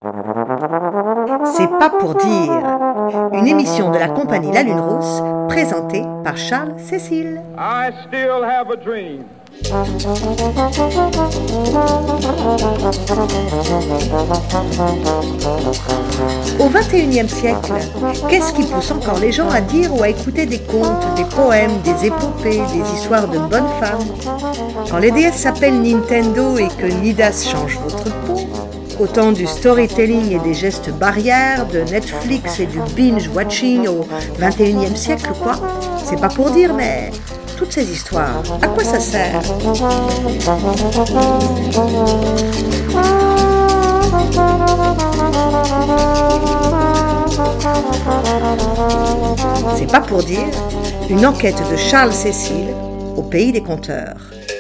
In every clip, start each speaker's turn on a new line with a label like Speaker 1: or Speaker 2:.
Speaker 1: C'est pas pour dire. Une émission de la compagnie La Lune Rousse, présentée par Charles Cécile.
Speaker 2: I still have a dream.
Speaker 1: Au XXIe siècle, qu'est-ce qui pousse encore les gens à dire ou à écouter des contes, des poèmes, des épopées, des histoires de bonnes femmes? Quand les déesses s'appellent Nintendo et que Nidas change votre peau, autant du storytelling et des gestes barrières, de Netflix et du binge-watching au XXIe siècle, quoi. C'est pas pour dire, mais toutes ces histoires, à quoi ça sert? C'est pas pour dire, une enquête de Charles Cécile au pays des conteurs.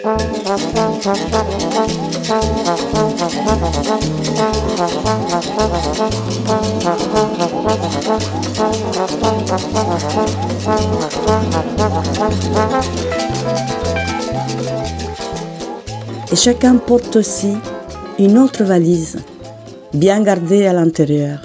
Speaker 3: Et chacun porte aussi une autre valise, bien gardée à l'intérieur.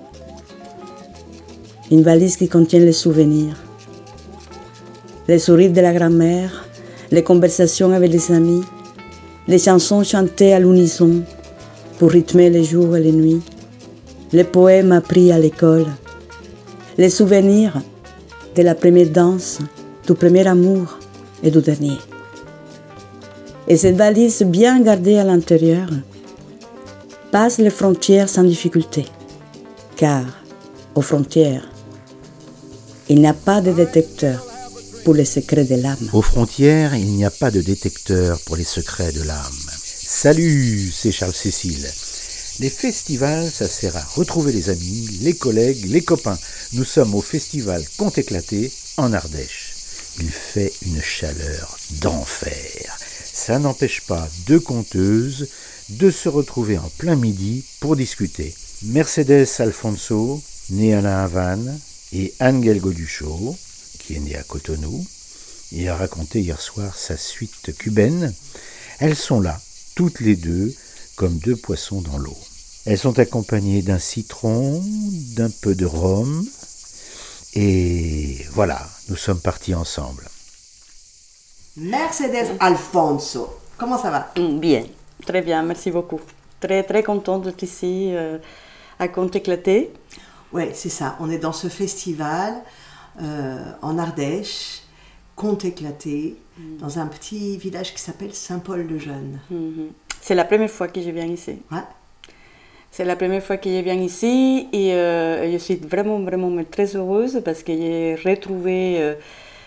Speaker 3: Une valise qui contient les souvenirs, les sourires de la grand-mère, les conversations avec les amis, les chansons chantées à l'unisson pour rythmer les jours et les nuits, les poèmes appris à l'école, les souvenirs de la première danse, du premier amour et du dernier. Et cette valise bien gardée à l'intérieur passe les frontières sans difficulté, car aux frontières, il n'y a pas de détecteur pour les secrets de l'âme.
Speaker 4: Aux frontières, il n'y a pas de détecteur pour les secrets de l'âme. Salut, c'est Charles Cécile. Les festivals, ça sert à retrouver les amis, les collègues, les copains. Nous sommes au festival Contes éclatés en Ardèche. Il fait une chaleur d'enfer. Ça n'empêche pas deux conteuses de se retrouver en plein midi pour discuter. Mercedes Alfonso, née à La Havane, et Angel Goduchot, qui est née à Cotonou, et a raconté hier soir sa suite cubaine. Elles sont là, toutes les deux, comme deux poissons dans l'eau. Elles sont accompagnées d'un citron, d'un peu de rhum, et voilà, nous sommes partis ensemble.
Speaker 1: Mercedes Alfonso, comment ça va?
Speaker 3: Bien, très bien, merci beaucoup. Très très contente d'être ici à Contes éclatés.
Speaker 1: Oui, c'est ça, on est dans ce festival en Ardèche, Contes éclatés, dans un petit village qui s'appelle Saint-Paul-de-Jeune.
Speaker 3: C'est la première fois que je viens ici.
Speaker 1: Ouais.
Speaker 3: C'est la première fois que je viens ici et je suis vraiment, vraiment très heureuse parce que j'ai retrouvé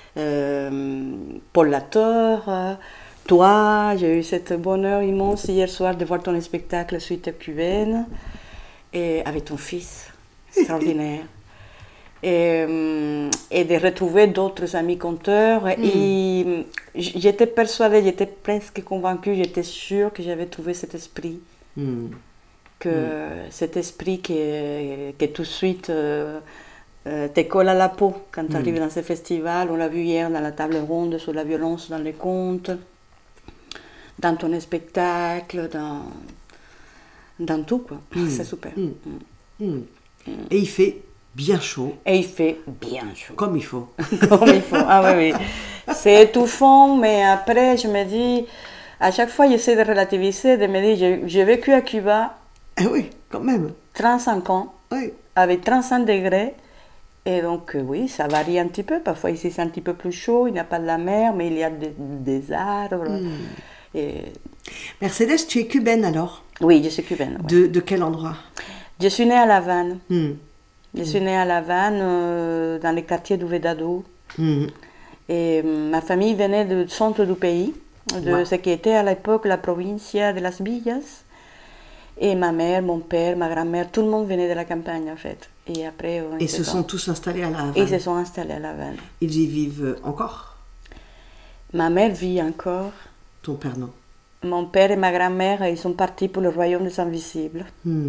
Speaker 3: Paul Latour, toi, j'ai eu cet bonheur immense hier soir de voir ton spectacle Suite cubaine et avec ton fils, extraordinaire. Et de retrouver d'autres amis conteurs. Et j'étais persuadée, j'étais presque convaincue, j'étais sûre que j'avais trouvé cet esprit. Cet esprit que tout de suite te colle à la peau quand tu arrives dans ce festival. On l'a vu hier dans la table ronde sur la violence dans les contes, dans ton spectacle, dans tout, quoi. C'est super.
Speaker 1: Et il fait bien chaud.
Speaker 3: Et il fait bien chaud.
Speaker 1: Comme il faut.
Speaker 3: Comme il faut. Ah oui, oui. C'est étouffant, mais après, je me dis, à chaque fois, j'essaie de relativiser, de me dire, j'ai vécu à Cuba.
Speaker 1: Eh oui, quand même.
Speaker 3: 35 ans,
Speaker 1: Oui.
Speaker 3: avec 35 degrés. Et donc, oui, ça varie un petit peu. Parfois, ici, c'est un petit peu plus chaud. Il n'y a pas de la mer, mais il y a des arbres. Et...
Speaker 1: Mercedes, tu es cubaine alors?
Speaker 3: Oui, je suis cubaine. Ouais.
Speaker 1: De quel endroit?
Speaker 3: Je suis née à La Havane. Je suis née à La Havane, dans les quartiers du Vedado. Et ma famille venait du centre du pays, de ce qui était à l'époque la provincia de Las Villas. Et ma mère, mon père, ma grand-mère, tout le monde venait de la campagne en fait. Et après,
Speaker 1: ils se sont tous installés à La Havane.
Speaker 3: Ils se sont installés à La Havane.
Speaker 1: Ils y vivent encore?
Speaker 3: Ma mère vit encore.
Speaker 1: Ton père non?
Speaker 3: Mon père et ma grand-mère, ils sont partis pour le royaume des invisibles.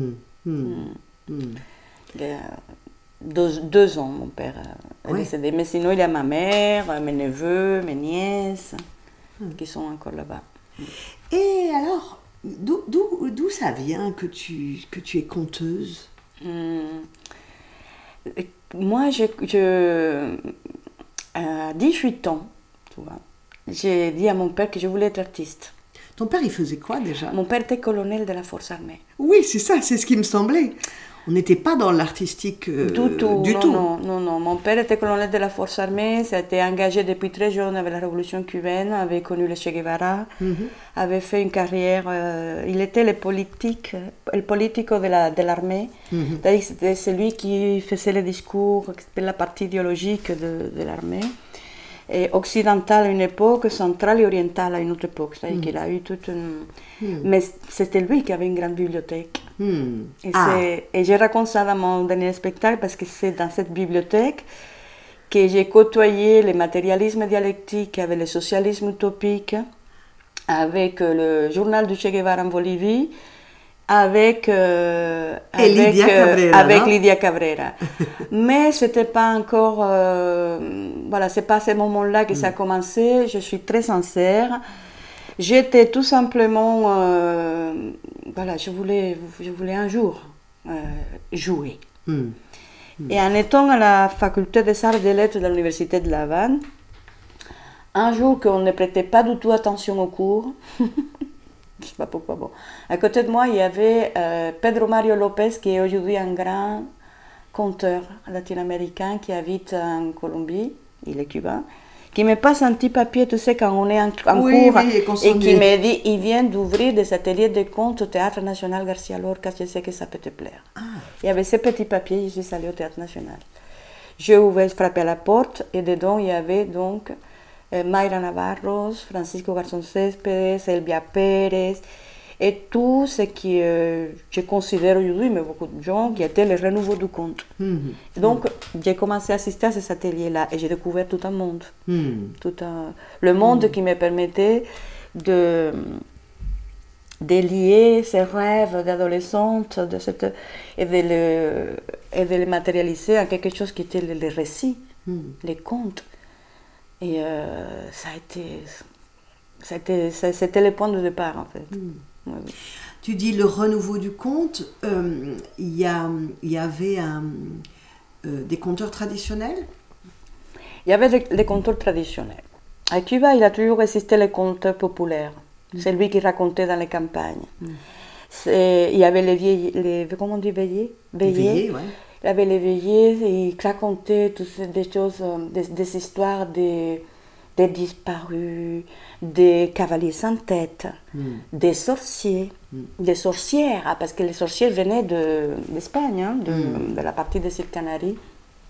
Speaker 3: 2 ans, mon père est décédé. Mais sinon, il y a ma mère, mes neveux, mes nièces, qui sont encore là-bas.
Speaker 1: Et alors, D'où ça vient que tu es conteuse?
Speaker 3: Moi, à 18 ans, tu vois, j'ai dit à mon père que je voulais être artiste.
Speaker 1: Ton père, il faisait quoi déjà?
Speaker 3: Mon père était colonel de la force armée.
Speaker 1: Oui, c'est ça, c'est ce qui me semblait. On n'était pas dans l'artistique
Speaker 3: du tout.
Speaker 1: Non.
Speaker 3: Mon père était colonel de la force armée, s'était engagé depuis très jeune avec la révolution cubaine, avait connu le Che Guevara, avait fait une carrière. Il était le politico de l'armée. C'est-à-dire que c'était celui qui faisait les discours, la partie idéologique de l'armée. Et occidentale à une époque, centrale et orientale à une autre époque. C'est-à-dire qu'il a eu toute une... Mais c'était lui qui avait une grande bibliothèque. Et je raconte ça dans mon dernier spectacle parce que c'est dans cette bibliothèque que j'ai côtoyé le matérialisme dialectique avec le socialisme utopique, avec le journal du Che Guevara en Bolivie, avec Lydia Cabrera. Mais c'était pas encore... voilà, c'est pas à ce moment-là que ça a commencé. Je suis très sincère. J'étais tout simplement... voilà, je voulais un jour jouer. Et en étant à la faculté des arts et des lettres de l'université de La Havane, un jour qu'on ne prêtait pas du tout attention aux cours... Je ne sais pas pourquoi. Bon. À côté de moi, il y avait Pedro Mario Lopez, qui est aujourd'hui un grand conteur latino-américain qui habite en Colombie, il est cubain, qui me passe un petit papier, tu sais, quand on est en cours, et qui me dit, il vient d'ouvrir des ateliers de contes au Théâtre National Garcia Lorca, je sais que ça peut te plaire. Il y avait ce petit papier, je suis allée au Théâtre National. J'ai ouvert, frappé à la porte, et dedans, il y avait donc... Mayra Navarros, Francisco Garzón Céspedes, Elvia Pérez, et tout ce qui, je considère aujourd'hui, mais beaucoup de gens, qui était le renouveau du conte. Donc, j'ai commencé à assister à ces ateliers-là et j'ai découvert tout un monde. Le monde qui me permettait de lier ces rêves d'adolescente et de les matérialiser en quelque chose qui était les récits, les contes. Et c'était le point de départ, en fait. Ouais.
Speaker 1: Tu dis le renouveau du conte, il y avait des conteurs traditionnels?
Speaker 3: Il y avait des conteurs traditionnels. À Cuba, il a toujours existé les conteurs populaires. C'est lui qui racontait dans les campagnes. Il y avait comment on dit, veillés?
Speaker 1: Veillés, ouais.
Speaker 3: Il y avait les veillées, il racontait toutes des choses, des histoires des disparus, des cavaliers sans tête, des sorciers, des sorcières, parce que les sorcières venaient d'Espagne, de la partie des îles Canaries.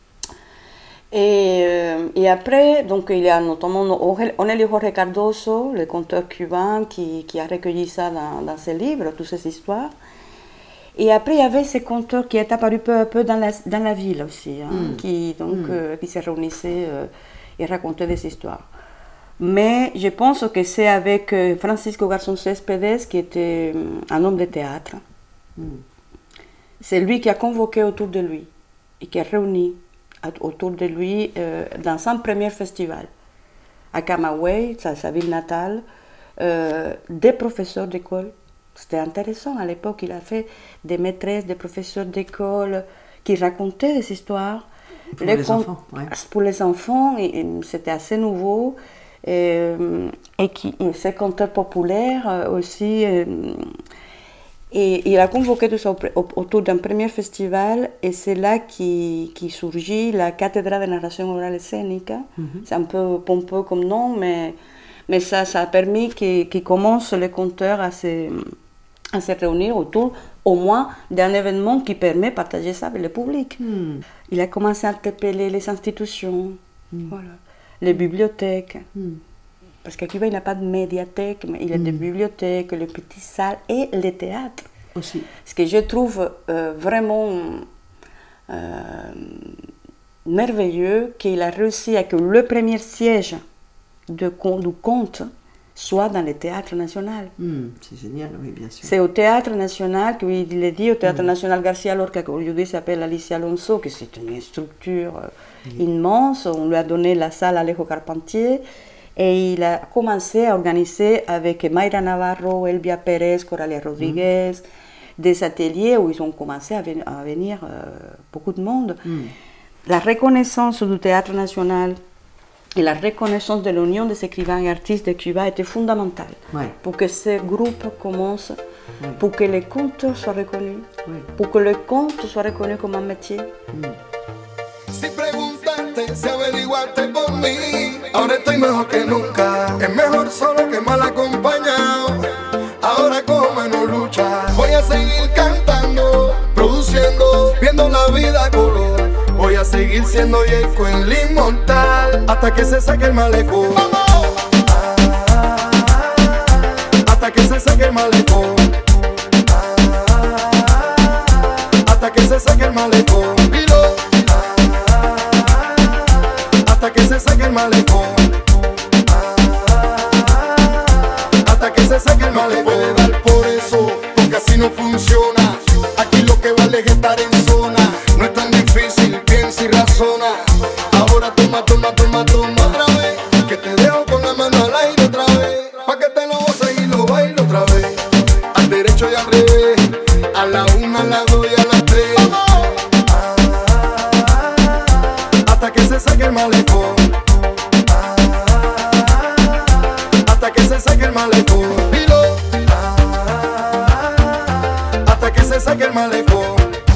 Speaker 3: Et après, donc, il y a notamment Onelio Jorge Cardoso, le conteur cubain, qui a recueilli ça dans ses livres, toutes ces histoires. Et après, il y avait ces conteurs qui est apparu peu à peu dans la ville aussi, qui se réunissaient et racontaient des histoires. Mais je pense que c'est avec Francisco Garzón Céspedes, qui était un homme de théâtre. C'est lui qui a convoqué autour de lui et qui a réuni autour de lui dans son premier festival à Camagüey, sa ville natale, des professeurs d'école. C'était intéressant, à l'époque, il a fait des maîtresses, des professeurs d'école qui racontaient des histoires.
Speaker 1: Pour les enfants, ouais.
Speaker 3: Pour les enfants, et c'était assez nouveau. Et ces conteurs populaires aussi. Et il a convoqué tout ça autour d'un premier festival, et c'est là qui surgit la cathédrale de narration orale et scénique. C'est un peu pompeux comme nom, mais ça a permis qu'il commence les conteurs à se réunir autour, au moins, d'un événement qui permet de partager ça avec le public. Il a commencé à interpeller les institutions, voilà, les bibliothèques. Parce qu'à Cuba, il n'y a pas de médiathèque, mais il y a des bibliothèques, les petites salles et les théâtres.
Speaker 1: Aussi.
Speaker 3: Ce que je trouve vraiment merveilleux, qu'il a réussi à que le premier siège du conte soit dans le Théâtre National.
Speaker 1: C'est génial, oui, bien sûr.
Speaker 3: C'est au Théâtre National, qu'il est dit, au Théâtre National Garcia Lorca, qu'aujourd'hui s'appelle Alicia Alonso, que c'est une structure immense. On lui a donné la salle Alejo Carpentier. Et il a commencé à organiser avec Mayra Navarro, Elvia Pérez, Coralia Rodriguez, des ateliers où ils ont commencé à venir beaucoup de monde. La reconnaissance du théâtre national et la reconnaissance de l'Union des écrivains et artistes de Cuba était fondamentale pour que ces groupes commencent, pour que les contes soient reconnus, pour que le conte soit reconnu comme un métier.
Speaker 5: Si preguntaste, si averiguaste por mí, ahora estoy mejor que nunca. Es mejor solo que mal acompañado. Ahora cojo menos lucha. Voy a seguir cantando, produciendo, viendo la vida a color. Voy a seguir siendo Yeco el inmortal hasta que se saque el malecón. Hasta que se saque el malecón. Hasta que se saque el malecón. Hasta que se saque el malecón. Hasta que se saque el malecón. No puede dar por eso, porque así no funciona. Aquí lo que vale es estar en zona. No es tan difícil, piensa y razona. Ahora toma, toma, toma, toma otra vez. Que te dejo con la mano al aire otra vez. Pa' que te lo goces y lo bailo otra vez. Al derecho y al revés. A la una, a la dos y a las tres. Hasta que se saque el malecón. Hasta que se saque el malecón. Hasta que se saque el malecón.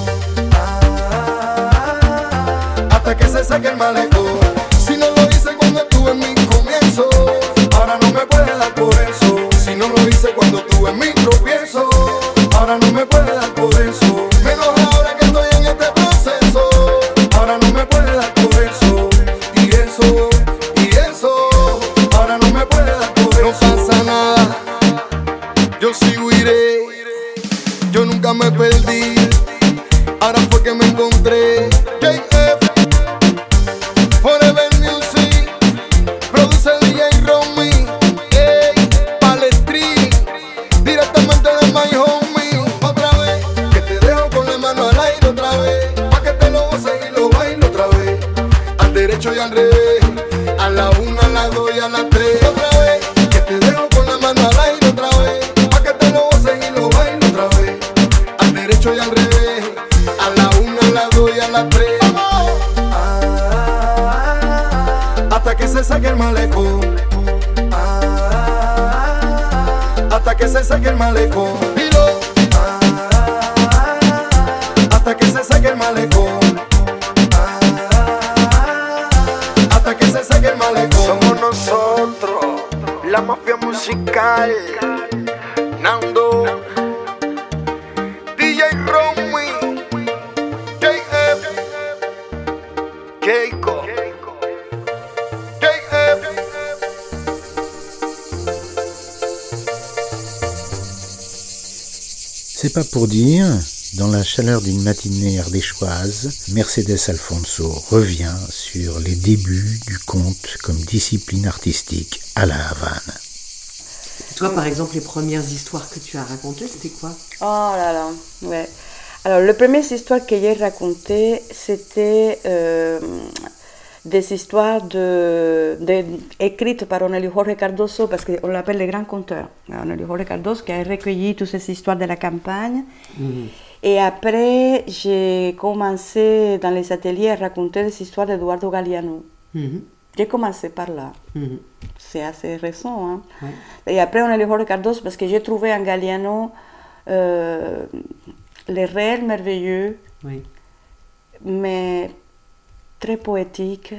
Speaker 5: Hasta que se saque el malecón. Si no lo hice cuando estuve en mi comienzo, ahora no me puede dar por eso. Si no lo hice cuando estuve en mi tropiezo, ahora no me puede dar por eso. Menos ahora que estoy en este proceso, ahora no me puede dar por eso. Y eso, ahora no me puede dar por eso. No pasa nada, yo sigo iré. Yo nunca me perdí, ahora fue que me encontré. JF, Forever Music, produce DJ Romy, Palestrín, directamente de My Homie. Otra vez, que te dejo con la mano al aire otra vez. Pa' que te lo goces y lo bailo otra vez. Al derecho y al revés, a la una, a la dos y a las tres. Otra vez, que te dejo con la mano al aire otra vez. Pa' que te lo goces y lo bailo otra vez. Al derecho y al revés, a la una, a la dos y a las tres. Hasta que se saque el malecón. Hasta que se saque el malecón. Hasta que se saque el malecón. Hasta que se saque el malecón. Somos nosotros, la mafia musical. Nando, DJ Romy, JF, Keiko, JF.
Speaker 4: C'est pas pour dire, dans la chaleur d'une matinée ardéchoise, Mercedes Alfonso revient sur les débuts du conte comme discipline artistique à La Havane.
Speaker 6: Toi, par exemple, les premières histoires que tu as racontées, c'était quoi?
Speaker 3: Oh là là, ouais. Alors, les premières histoires que j'ai racontées, c'était des histoires écrites par Onelio Jorge Cardoso, parce qu'on l'appelle le grand conteur. Onelio Jorge Cardoso qui a recueilli toutes ces histoires de la campagne. Et après, j'ai commencé dans les ateliers à raconter des histoires d'Eduardo Galeano. J'ai commencé par là. C'est assez récent. Hein? Et après, Onelio Jorge Cardoso, parce que j'ai trouvé en Galeano les réels merveilleux, mais très poétique,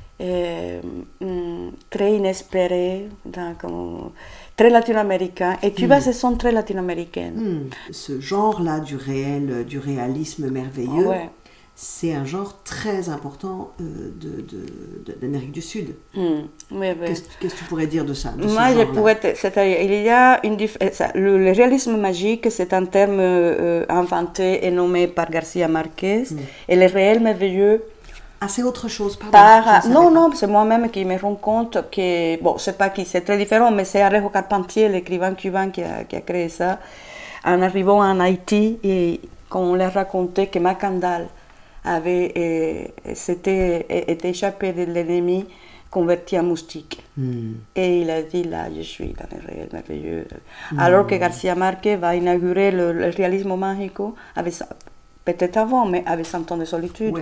Speaker 3: très inespéré, très latino-américain. Et Cuba, ce sont très latino-américaines.
Speaker 6: Ce genre-là du réel, du réalisme merveilleux, c'est un genre très important d'Amérique du Sud. Qu'est-ce que tu pourrais dire de ça?
Speaker 3: Moi, je pourrais, c'est-à-dire, il y a le réalisme magique, c'est un terme inventé et nommé par Garcia Marquez, et le réel merveilleux.
Speaker 6: Ah, c'est autre chose, pardon.
Speaker 3: Non, c'est moi-même qui me rends compte que, bon, je sais pas qui, c'est très différent, mais c'est Alejo Carpentier, l'écrivain cubain qui a créé ça. En arrivant en Haïti, et quand on leur racontait que Macandal était échappé de l'ennemi converti en moustique. Et il a dit, là, je suis dans le réel merveilleux. Alors que Garcia Marquez va inaugurer le réalisme magico, peut-être avant, mais avec 100 ans de solitude.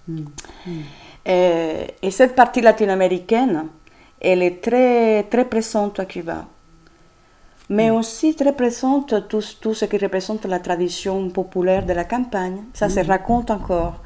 Speaker 3: Et cette partie latino-américaine, elle est très, très présente à Cuba. Mais aussi très présente tout ce qui représente la tradition populaire de la campagne. Ça se raconte encore.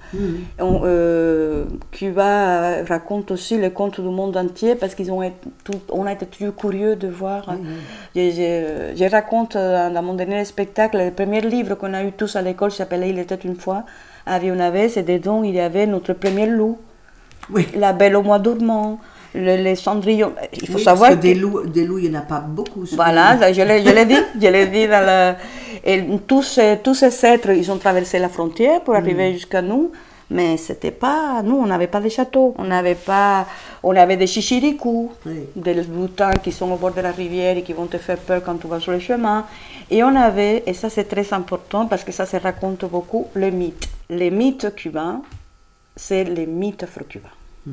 Speaker 3: Cuba raconte aussi les contes du monde entier parce qu'on a été toujours curieux de voir. Je raconte dans mon dernier spectacle, le premier livre qu'on a eu tous à l'école s'appelait Il était une fois à Vionavès, et dedans il y avait notre premier loup, La Belle au mois dormant. Les cendrillons, il faut savoir
Speaker 6: parce que des loups, il n'y en a pas beaucoup.
Speaker 3: Voilà, je l'ai dit et tous ces êtres, ils ont traversé la frontière pour arriver jusqu'à nous, mais c'était pas, nous on n'avait pas de château, on avait des chichiricous, des boutins qui sont au bord de la rivière et qui vont te faire peur quand tu vas sur le chemin, et on avait, et ça c'est très important parce que ça se raconte beaucoup, les mythes cubains, c'est les mythes afro-cubains.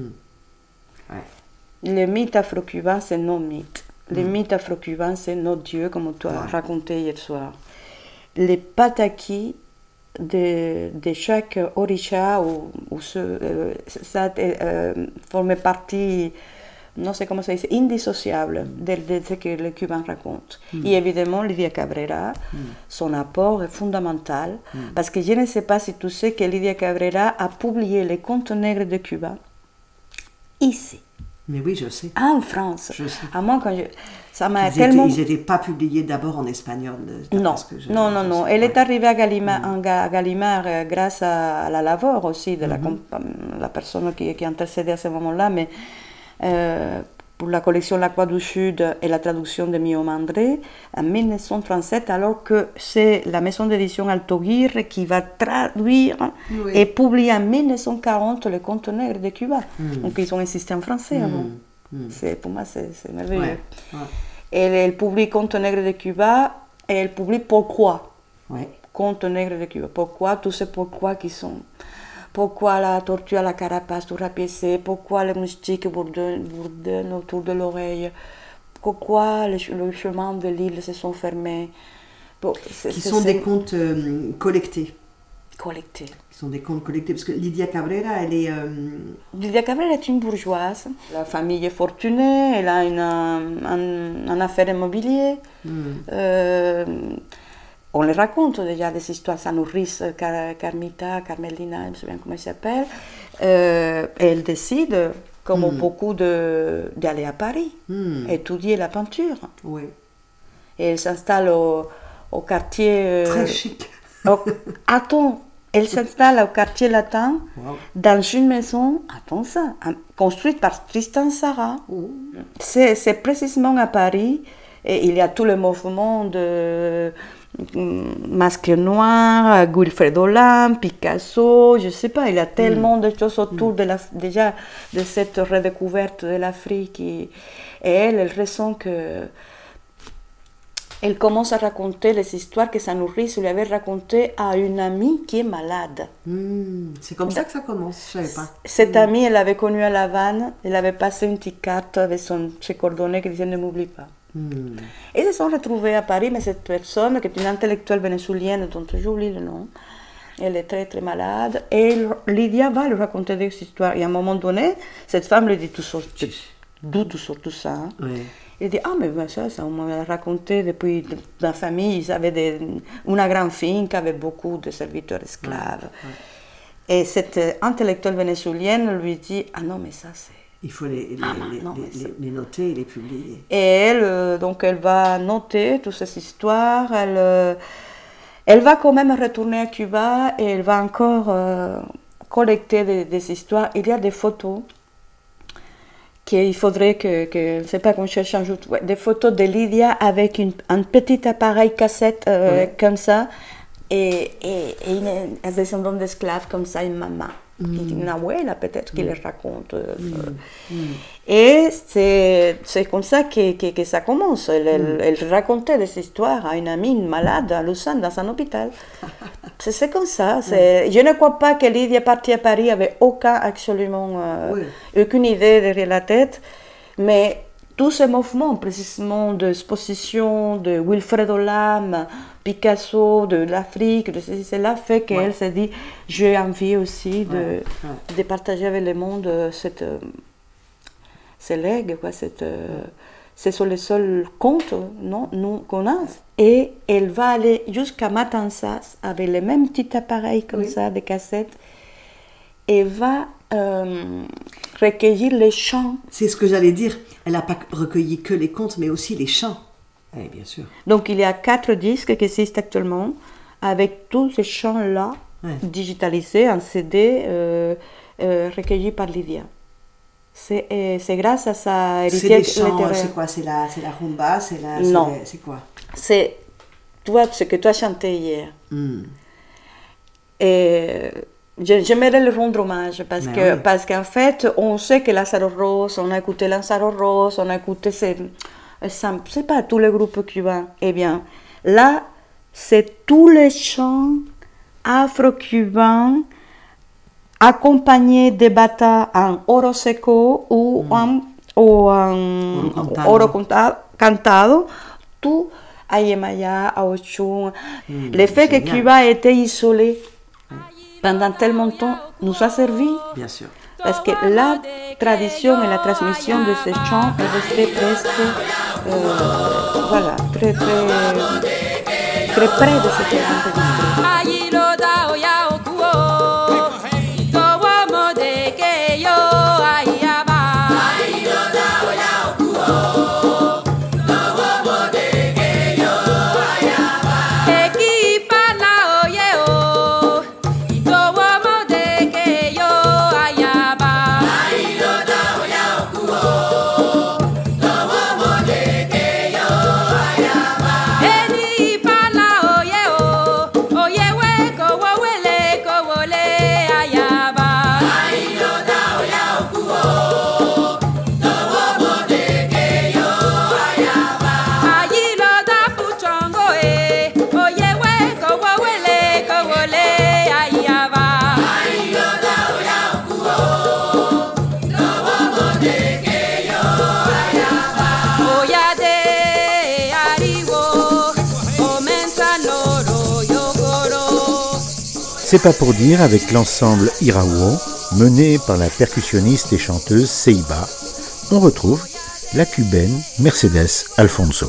Speaker 3: Les mythes afro-cubains, c'est nos mythes. Les mythes afro-cubains, c'est nos dieux, comme tu as raconté hier soir. Les pataquis de chaque orisha, ça formait partie, non sais comment ça dit, indissociable de ce que les Cubains racontent. Et évidemment, Lidia Cabrera, son apport est fondamental, parce que je ne sais pas si tu sais que Lidia Cabrera a publié les contes nègres de Cuba ici.
Speaker 6: Mais oui, je sais.
Speaker 3: En France.
Speaker 6: Je sais.
Speaker 3: À moi, ça m'a tellement...
Speaker 6: Ils n'étaient pas publiés d'abord en espagnol.
Speaker 3: Non. Elle est arrivée à Gallimard grâce à la Lavore aussi, de la personne qui intercédait à ce moment-là, mais pour la collection La Croix du Sud et la traduction de Mio Mandré en 1937, alors que c'est la maison d'édition Altoguirre qui va traduire et publier en 1940 les contes nègres de Cuba. Donc ils ont insisté en français avant. Pour moi, c'est merveilleux. Elle publie Contes nègres de Cuba et elle publie Pourquoi. Contes nègres de Cuba. Pourquoi, tous ces pourquoi qui sont... Pourquoi la tortue à la carapace tout rapiécée? Pourquoi les moustiques bourdonnent autour de l'oreille? Pourquoi les chemins de l'île se sont fermés?
Speaker 6: Qui sont des contes collectés.
Speaker 3: Collectés.
Speaker 6: Qui sont des contes collectés, parce que Lidia Cabrera, elle est...
Speaker 3: Lidia Cabrera est une bourgeoise. La famille est fortunée, elle a une affaire immobilière. On les raconte déjà des histoires, sa nourrice, Carmelina, je me souviens comment elle s'appelle. Elle décide, comme beaucoup, d'aller à Paris, étudier la peinture. Et elle s'installe au quartier...
Speaker 6: Très chic.
Speaker 3: Attends, elle s'installe au quartier latin, dans une maison, construite par Tristan Tzara. C'est précisément à Paris, et il y a tout le mouvement de... Masque Noir, Wilfredo Lam, Picasso, je ne sais pas, il y a tellement de choses autour déjà de cette redécouverte de l'Afrique. Et elle ressent que... Elle commence à raconter les histoires que sa nourrice lui avait racontées à une amie qui est malade.
Speaker 6: C'est comme ça que ça commence, je ne savais pas.
Speaker 3: Cette amie, elle l'avait connue à La Havane, elle avait passé une petite carte avec ses coordonnées qui disaient « Ne m'oublie pas ». Et ils se sont retrouvés à Paris, mais cette personne, qui est une intellectuelle vénézuélienne dont j'oublie le nom, elle est très très malade, et Lydia va lui raconter des histoires. Et à un moment donné, cette femme lui dit d'où tu sors tout ça. Elle dit, mais ça on m'a raconté depuis la famille, ils avaient une grande finca avec beaucoup de serviteurs esclaves. Et cette intellectuelle vénézuélienne lui dit, non, mais ça c'est...
Speaker 6: Il faut les noter et les publier.
Speaker 3: Et elle, donc elle va noter toutes ces histoires, elle va quand même retourner à Cuba et elle va encore collecter des histoires. Il y a des photos qu'il faudrait que je ne sais pas qu'on cherche un jour, des photos de Lydia avec un petit appareil cassette comme ça, et un descendant d'esclaves comme ça, une maman. Une abuela peut-être qui les raconte. Et c'est comme ça que ça commence. Elle racontait des histoires à une amie malade à Lausanne dans un hôpital. C'est comme ça. Je ne crois pas que Lydia partie à Paris avec aucune idée derrière la tête, mais tous ces mouvements, précisément d'exposition de Wilfredo Lam, Picasso, de l'Afrique, de ceci, cela, fait qu'elle s'est dit, j'ai envie aussi de partager avec le monde ces legs, ce sont les seuls contes qu'on a. Et elle va aller jusqu'à Matanzas avec les mêmes petits appareils comme ça, des cassettes, et va recueillir les chants.
Speaker 6: C'est ce que j'allais dire. Elle n'a pas recueilli que les contes, mais aussi les chants. Oui, bien sûr.
Speaker 3: Donc il y a 4 disques qui existent actuellement, avec tous ces chants-là, digitalisés en CD, recueillis par Lydia. C'est grâce à sa héritière littéraire.
Speaker 6: C'est quoi? C'est la rumba? C'est quoi?
Speaker 3: C'est ce que tu as chanté hier. Et j'aimerais le rendre hommage parce qu'en fait, on sait que Lázaro Rós, on a écouté Lázaro Rós, on a écouté c'est pas tous les groupes cubains. Eh bien, là, c'est tous les chants afro-cubains accompagnés de bata en oro seco ou en oro cantado, tout à Yemaya, à Ochun. Le fait que Cuba a été isolé pendant tellement de temps nous a servi.
Speaker 6: Bien sûr.
Speaker 3: Parce que la tradition et la transmission de ces chants est restée presque très près de ce qui est enregistré.
Speaker 4: C'est pas pour dire avec l'ensemble Iraouo, mené par la percussionniste et chanteuse Seiba, on retrouve la cubaine Mercedes Alfonso.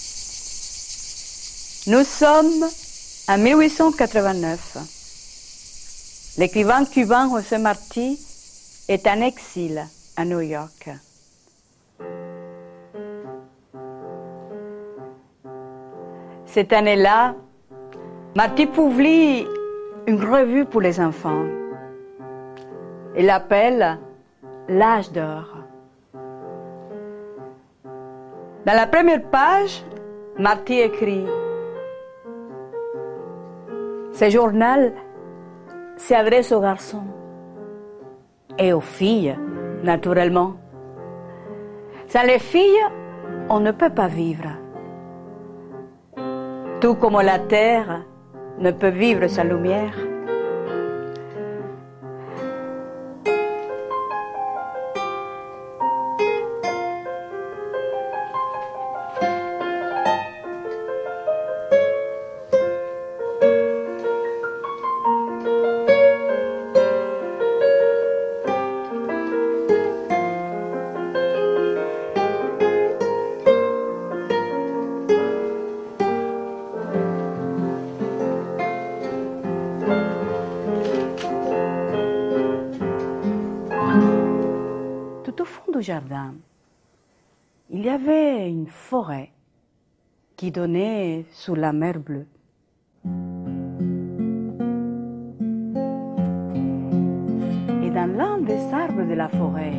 Speaker 3: Nous sommes en 1889. L'écrivain cubain José Martí est en exil à New York. Cette année-là, Martí publie une revue pour les enfants. Il l'appelle L'âge d'or. Dans la première page, Martí écrit: ce journal s'adresse aux garçons et aux filles, naturellement. Sans les filles, on ne peut pas vivre. Tout comme la terre ne peut vivre sans lumière. Jardin, il y avait une forêt qui donnait sur la mer bleue. Et dans l'un des arbres de la forêt,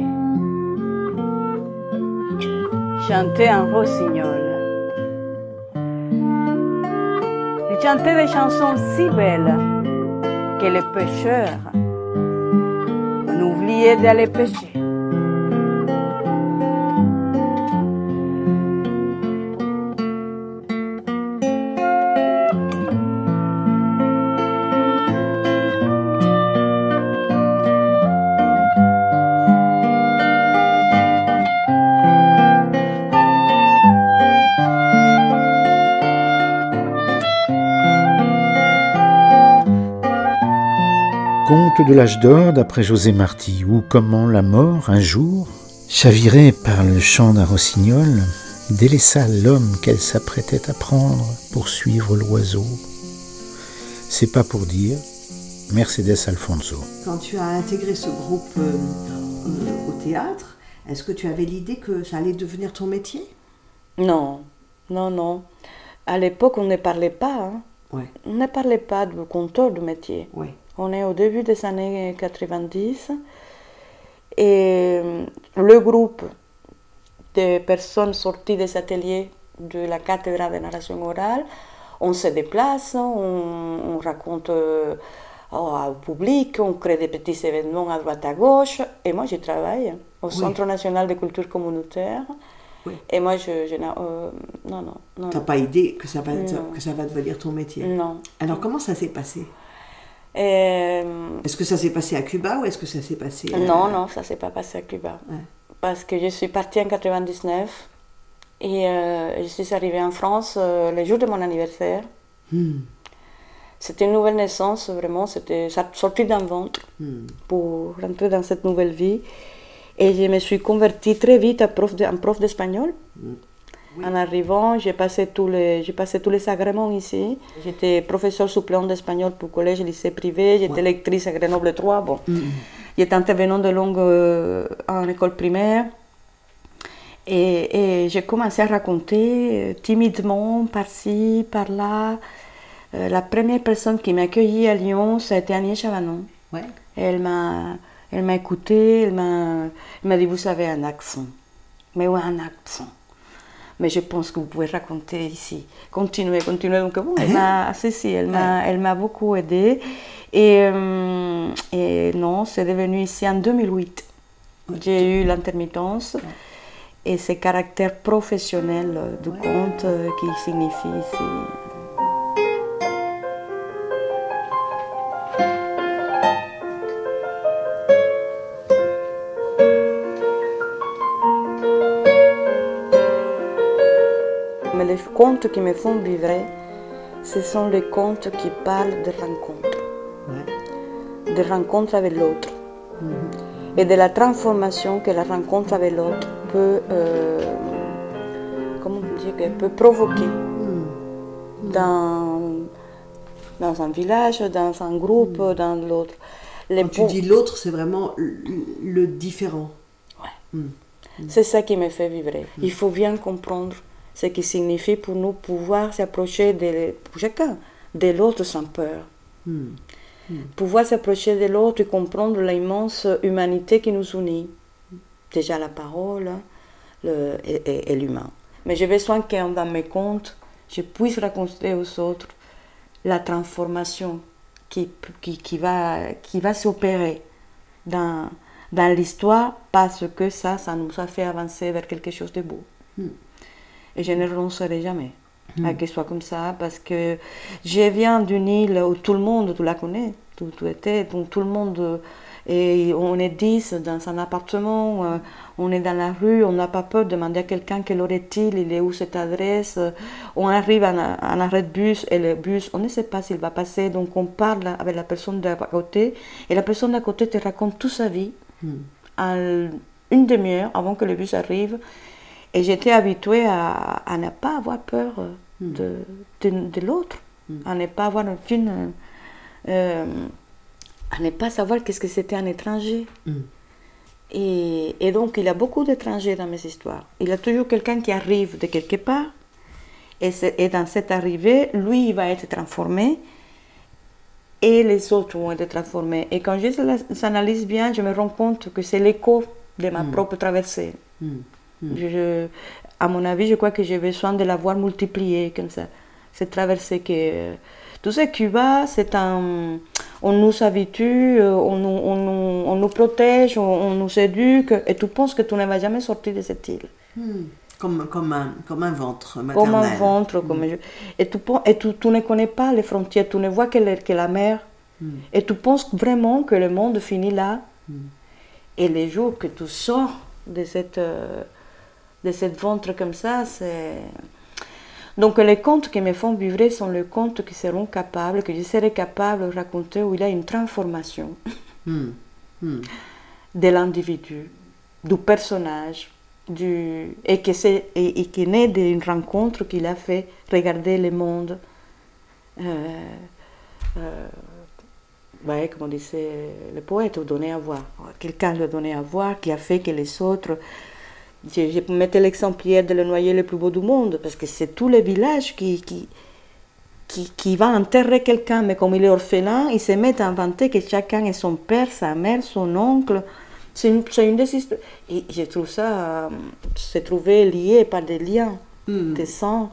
Speaker 3: chantait un rossignol. Le chantait des chansons si belles que les pêcheurs ont oublié d'aller pêcher.
Speaker 4: Conte de l'âge d'or d'après José Marti, ou comment la mort, un jour, chavirée par le chant d'un rossignol, délaissa l'homme qu'elle s'apprêtait à prendre pour suivre l'oiseau. C'est pas pour dire, Mercedes Alfonso.
Speaker 6: Quand tu as intégré ce groupe au théâtre, est-ce que tu avais l'idée que ça allait devenir ton métier?
Speaker 3: Non. À l'époque, on ne parlait pas. Hein.
Speaker 6: Ouais.
Speaker 3: On ne parlait pas de conteur de métier.
Speaker 6: Ouais.
Speaker 3: On est au début des années 90 et le groupe de personnes sorties des ateliers de la cathédrale de narration orale, on se déplace, on raconte au public, on crée des petits événements à droite à gauche. Et moi, je travaille au Centre national de culture communautaire. Oui. Et moi, non.
Speaker 6: T'as pas idée que ça va devenir ton métier?
Speaker 3: Non.
Speaker 6: Alors, comment ça s'est passé? Est-ce que ça s'est passé à Cuba ou est-ce que ça s'est passé
Speaker 3: Non, ça s'est pas passé à Cuba. Ouais. Parce que je suis partie en 99 et je suis arrivée en France le jour de mon anniversaire. C'était une nouvelle naissance, vraiment. C'était sorti d'un ventre pour rentrer dans cette nouvelle vie. Et je me suis convertie très vite en prof d'espagnol. Oui. En arrivant, j'ai passé tous les agréments ici. J'étais professeure suppléante d'espagnol pour collège et lycée privé. J'étais lectrice à Grenoble 3. Bon. J'étais intervenante de langue en école primaire. Et j'ai commencé à raconter timidement, par-ci, par-là. La première personne qui m'a accueillie à Lyon, ça a été Agnès Chavanon. Ouais. Elle m'a écoutée, elle m'a dit, vous avez un accent. Mais où un accent? Mais je pense que vous pouvez raconter ici. Continuez. Donc bon, elle m'a beaucoup aidée. Et non, c'est devenu ici en 2008. J'ai eu l'intermittence et ce caractère professionnel du conte qui signifie ici. Mais les contes qui me font vibrer, ce sont les contes qui parlent de rencontres. De rencontres avec l'autre. Et de la transformation que la rencontre avec l'autre peut, peut provoquer dans un village, dans un groupe, dans l'autre.
Speaker 6: Quand tu dis l'autre, c'est vraiment le différent.
Speaker 3: Ouais. C'est ça qui me fait vibrer. Il faut bien comprendre ce qui signifie pour nous pouvoir s'approcher pour chacun de l'autre sans peur. Pouvoir s'approcher de l'autre et comprendre l'immense humanité qui nous unit. Déjà la parole et l'humain. Mais j'ai besoin que dans mes contes, je puisse raconter aux autres la transformation qui va s'opérer dans l'histoire parce que ça nous a fait avancer vers quelque chose de beau. Et je ne renoncerai jamais à que ce soit comme ça, parce que je viens d'une île où tout le monde, tu la connais, tout le monde, et on est 10 dans un appartement, on est dans la rue, on n'a pas peur de demander à quelqu'un quelle heure est-il, il est où cette adresse, on arrive à un arrêt de bus, et le bus, on ne sait pas s'il va passer, donc on parle avec la personne d'à côté, et la personne d'à côté te raconte toute sa vie, en une demi-heure avant que le bus arrive. Et j'étais habituée à ne pas avoir peur de l'autre, à ne pas avoir aucune... à ne pas savoir qu'est-ce que c'était un étranger. Et donc, il y a beaucoup d'étrangers dans mes histoires. Il y a toujours quelqu'un qui arrive de quelque part, et dans cette arrivée, lui, il va être transformé, et les autres vont être transformés. Et quand je les analyse bien, je me rends compte que c'est l'écho de ma propre traversée. À mon avis, je crois que j'ai besoin de l'avoir multiplié comme ça. cette traversée que... Tu sais, Cuba, on nous habitue, on nous protège, on nous éduque, et tu penses que tu ne vas jamais sortir de cette île.
Speaker 6: Comme un ventre maternel.
Speaker 3: Comme un ventre. Et tu ne connais pas les frontières, tu ne vois que la mer. Et tu penses vraiment que le monde finit là. Et les jours que tu sors de cette ventre comme ça, c'est... Donc les contes qui me font vibrer sont les contes qui seront capables, que je serai capable de raconter où il y a une transformation de l'individu, du personnage, et qui est né d'une rencontre qu'il a fait regarder le monde. Comme disait le poète, donner à voir. Quelqu'un lui a donné à voir, qui a fait que les autres... Je mettais l'exemple hier de le noyer le plus beau du monde, parce que c'est tout le village qui va enterrer quelqu'un, mais comme il est orphelin, ils se mettent à inventer que chacun est son père, sa mère, son oncle. C'est une des histoires. Et je trouve ça, se trouver lié par des liens, des sang.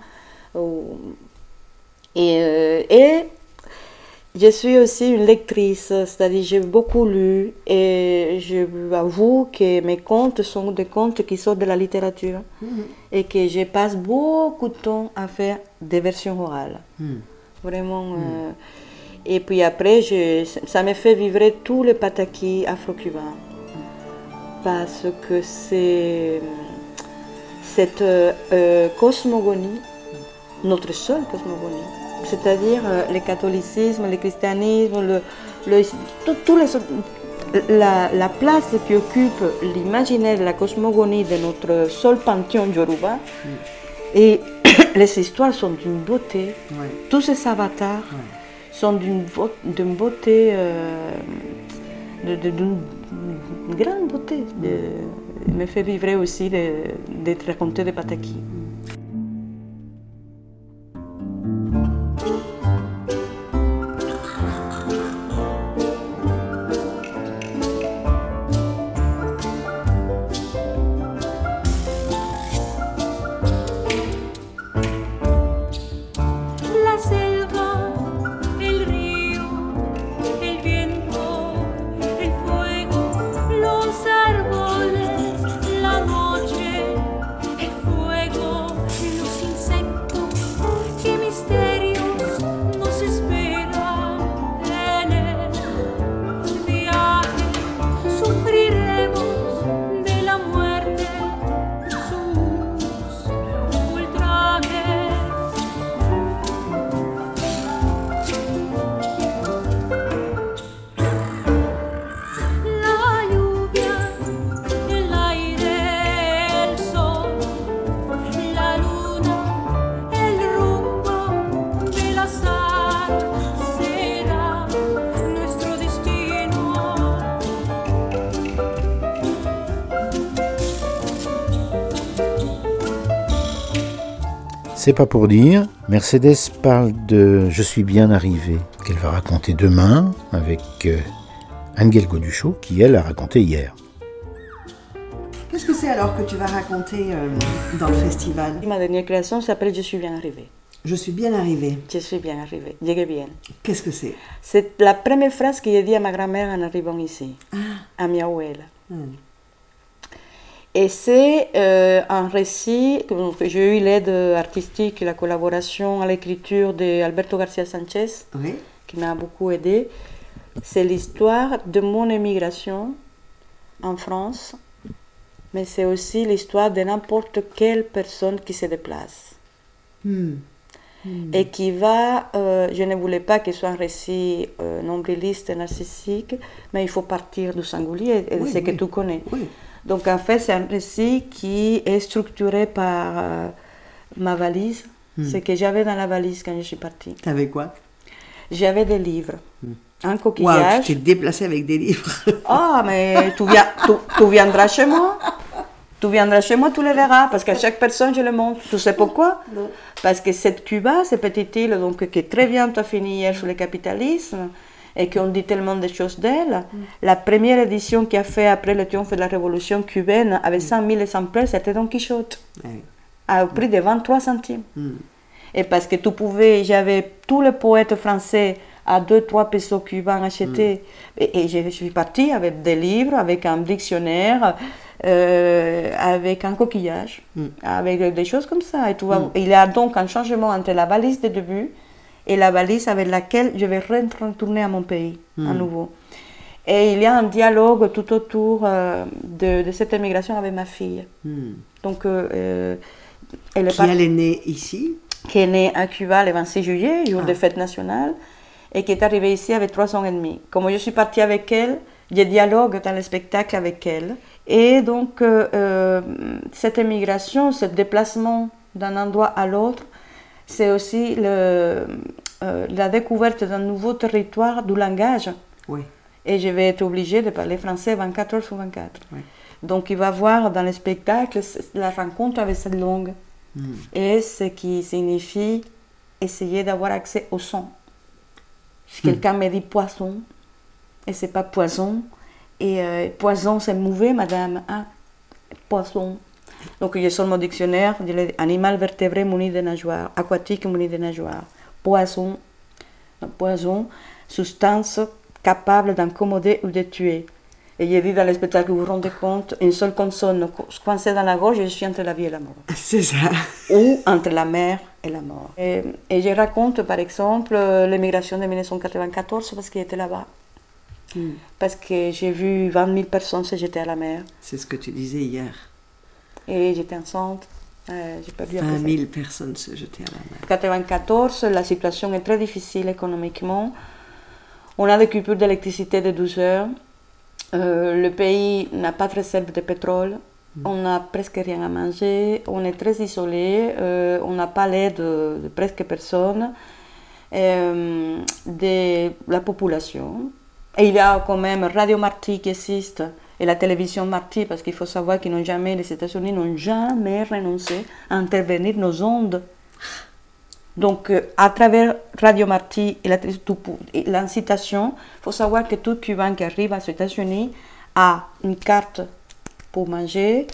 Speaker 3: Et je suis aussi une lectrice, c'est-à-dire j'ai beaucoup lu et je avoue que mes contes sont des contes qui sortent de la littérature et que je passe beaucoup de temps à faire des versions orales. Vraiment. Et puis après, ça me fait vivre tous les pataquis afro-cubains parce que c'est cette cosmogonie, notre seule cosmogonie. C'est-à-dire le catholicisme, le christianisme, la place qui occupe l'imaginaire, la cosmogonie de notre seul panthéon yoruba. Et les histoires sont d'une beauté. Tous ces avatars sont d'une beauté, d'une grande beauté. Me fait vivre aussi d'être raconté des pataquis.
Speaker 4: C'est pas pour dire, Mercedes parle de « Je suis bien arrivée » qu'elle va raconter demain avec Angel Goducho qui, elle, a raconté hier.
Speaker 6: Qu'est-ce que c'est alors que tu vas raconter dans le festival?
Speaker 3: Ma dernière création s'appelle « Je suis bien arrivée ».
Speaker 6: Je suis bien arrivée.
Speaker 3: Je suis bien arrivée. Llegué bien.
Speaker 6: Qu'est-ce que c'est?
Speaker 3: C'est la première phrase que j'ai dit à ma grand-mère en arrivant ici, à mi abuela. Et c'est un récit, j'ai eu l'aide artistique et la collaboration à l'écriture d'Alberto Garcia Sanchez, qui m'a beaucoup aidé. C'est l'histoire de mon émigration en France, mais c'est aussi l'histoire de n'importe quelle personne qui se déplace. Et qui va, je ne voulais pas qu'il soit un récit nombriliste et narcissique, mais il faut partir du singulier, et c'est que tu connais. Donc en fait, c'est un récit qui est structuré par ma valise, ce que j'avais dans la valise quand je suis partie.
Speaker 6: T'avais quoi?
Speaker 3: J'avais des livres, un coquillage.
Speaker 6: Wow, tu t'es déplacée avec des livres.
Speaker 3: Ah, mais tu viendras chez moi. Tu viendras chez moi, tu les verras, parce qu'à chaque personne, je le montre. Tu sais pourquoi? Non. Parce que cette Cuba, cette petite île donc, qui est très bien finie hier sur le capitalisme, et qu'on dit tellement de choses d'elle, la première édition qu'il a fait après le triomphe de la révolution cubaine, avec 100 000 exemplaires, c'était Don Quichotte, au prix de 23 centimes. Et parce que j'avais tous les poètes français à 2-3 pesos cubains achetés. Et je suis partie avec des livres, avec un dictionnaire, avec un coquillage, avec des choses comme ça. Et il y a donc un changement entre la valise de début et la valise avec laquelle je vais retourner à mon pays à nouveau. Et il y a un dialogue tout autour de cette émigration avec ma fille. Donc, elle
Speaker 6: est née ici?
Speaker 3: Qui est née à Cuba le 26 juillet, jour de fête nationale, et qui est arrivée ici avec 3 ans et demi. Comme je suis partie avec elle, je dialogue dans le spectacle avec elle. Et donc, cette émigration, ce déplacement d'un endroit à l'autre, c'est aussi la découverte d'un nouveau territoire du langage.
Speaker 6: Oui.
Speaker 3: Et je vais être obligée de parler français 24 heures sur 24. Oui. Donc, il va voir dans le spectacle la rencontre avec cette langue. Et ce qui signifie essayer d'avoir accès au son. Si quelqu'un me dit poisson, et c'est pas poison, et poison c'est mauvais, madame, hein? Poisson. Donc je sors mon dictionnaire, animal vertébré muni de nageoires, aquatique muni de nageoires, poisson, substance capable d'incommoder ou de tuer. Et j'ai dit dans le spectacle, vous vous rendez compte, une seule consonne coincée dans la gorge, je suis entre la vie et la mort.
Speaker 6: C'est ça.
Speaker 3: Ou entre la mer et la mort. Et je raconte, par exemple, l'émigration de 1994 parce qu'il était là-bas. Parce que j'ai vu 20 000 personnes se jeter à la mer.
Speaker 6: C'est ce que tu disais hier.
Speaker 3: Et j'étais enceinte. J'ai perdu
Speaker 6: 20 000 personnes se jetaient à la mer.
Speaker 3: En 1994, la situation est très difficile économiquement. On a des coupures d'électricité de 12 heures. Le pays n'a pas de réserve de pétrole, on n'a presque rien à manger, on est très isolé, on n'a pas l'aide de presque personne, de la population. Et il y a quand même Radio Marti qui existe et la télévision Marti, parce qu'il faut savoir que les États-Unis n'ont jamais renoncé à intervenir nos ondes. Donc, à travers Radio Marti et l'incitation, il faut savoir que tout Cubain qui arrive aux États-Unis a une carte pour manger,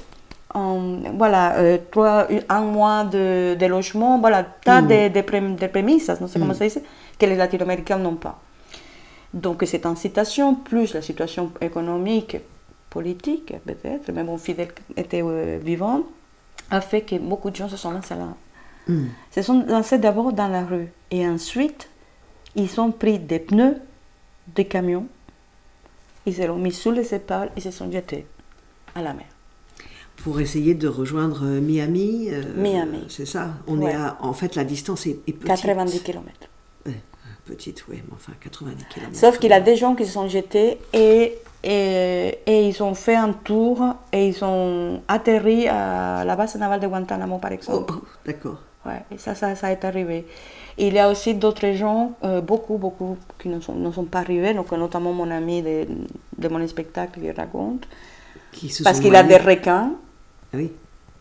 Speaker 3: un mois de logement, tas de prémices, non sais comment ça dit, que les Latino-Américains n'ont pas. Donc, cette incitation, plus la situation économique, politique, peut-être, mais mon fidèle était vivant, a fait que beaucoup de gens se sont lancés là. Se sont lancés d'abord dans la rue et ensuite ils ont pris des pneus de camions, ils se l'ont mis sous les épaules et se sont jetés à la mer.
Speaker 6: Pour essayer de rejoindre Miami.
Speaker 3: Miami.
Speaker 6: C'est ça. En fait, la distance est petite.
Speaker 3: 90 km.
Speaker 6: Petite, oui, mais enfin 90 km.
Speaker 3: Sauf qu'il y a des gens qui se sont jetés et ils ont fait un tour et ils ont atterri à la base navale de Guantanamo, par exemple.
Speaker 6: Oh, d'accord.
Speaker 3: Ouais, et ça est arrivé. Il y a aussi d'autres gens, beaucoup qui ne sont pas arrivés, donc notamment mon ami de mon spectacle qui raconte, parce qu'il a des requins.
Speaker 6: Ah oui.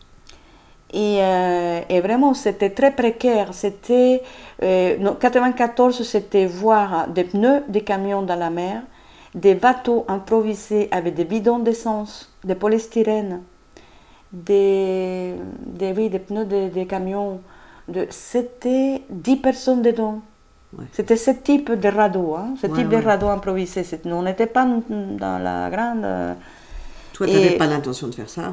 Speaker 3: Et vraiment, c'était très précaire. C'était, 1994, c'était voir des pneus de camions dans la mer, des bateaux improvisés avec des bidons d'essence, de polystyrène, des pneus de camions. C'était 10 personnes dedans. Ouais. C'était ce type de radeau, de radeau improvisé. On n'était pas dans la grande...
Speaker 6: Toi, tu n'avais pas l'intention de faire ça?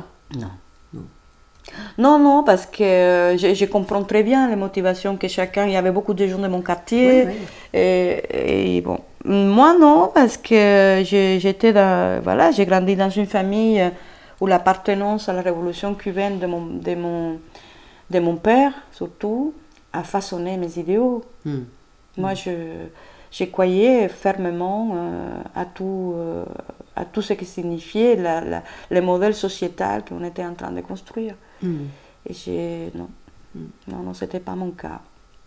Speaker 3: Non, parce que je comprends très bien les motivations que chacun... Il y avait beaucoup de gens de mon quartier. Oui. Et bon, moi non, parce que j'ai grandi dans une famille où l'appartenance à la révolution cubaine de mon père, surtout, a façonné mes idéaux. Moi, je croyais fermement à tout ce qui signifiait le modèle sociétal qu'on était en train de construire. Et non, c'était pas mon cas.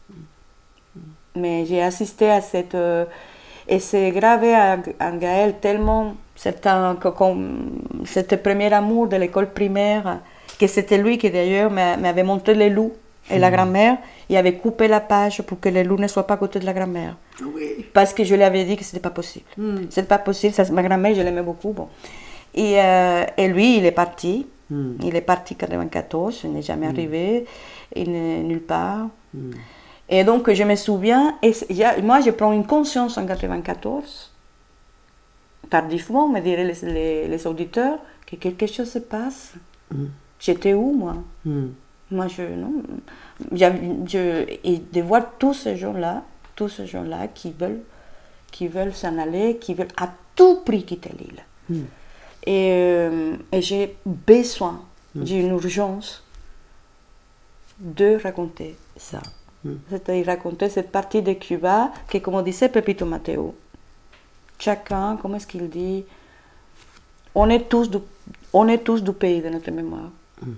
Speaker 3: Mais j'ai assisté à cette... et c'est gravé en Gaël tellement... C'était le premier amour de l'école primaire, que c'était lui qui d'ailleurs m'avait montré les loups et la grand-mère. Il avait coupé la page pour que les loups ne soient pas à côté de la grand-mère. Oui. Parce que je lui avais dit que c'était pas possible. C'était pas possible. Ma grand-mère, je l'aimais beaucoup. Bon. Et lui, il est parti. Il est parti en 1994, il n'est jamais arrivé, il n'est nulle part. Et donc, je me souviens, moi, je prends une conscience en 1994, tardivement, me diraient les auditeurs, que quelque chose se passe. J'étais où, moi? Moi, et de voir tous ces gens-là qui veulent s'en aller, qui veulent à tout prix quitter l'île. Et j'ai besoin, j'ai une urgence de raconter ça. C'est-à-dire raconter cette partie de Cuba que, comme disait Pepito Mateo, chacun, comment est-ce qu'il dit, on est tous du pays de notre mémoire.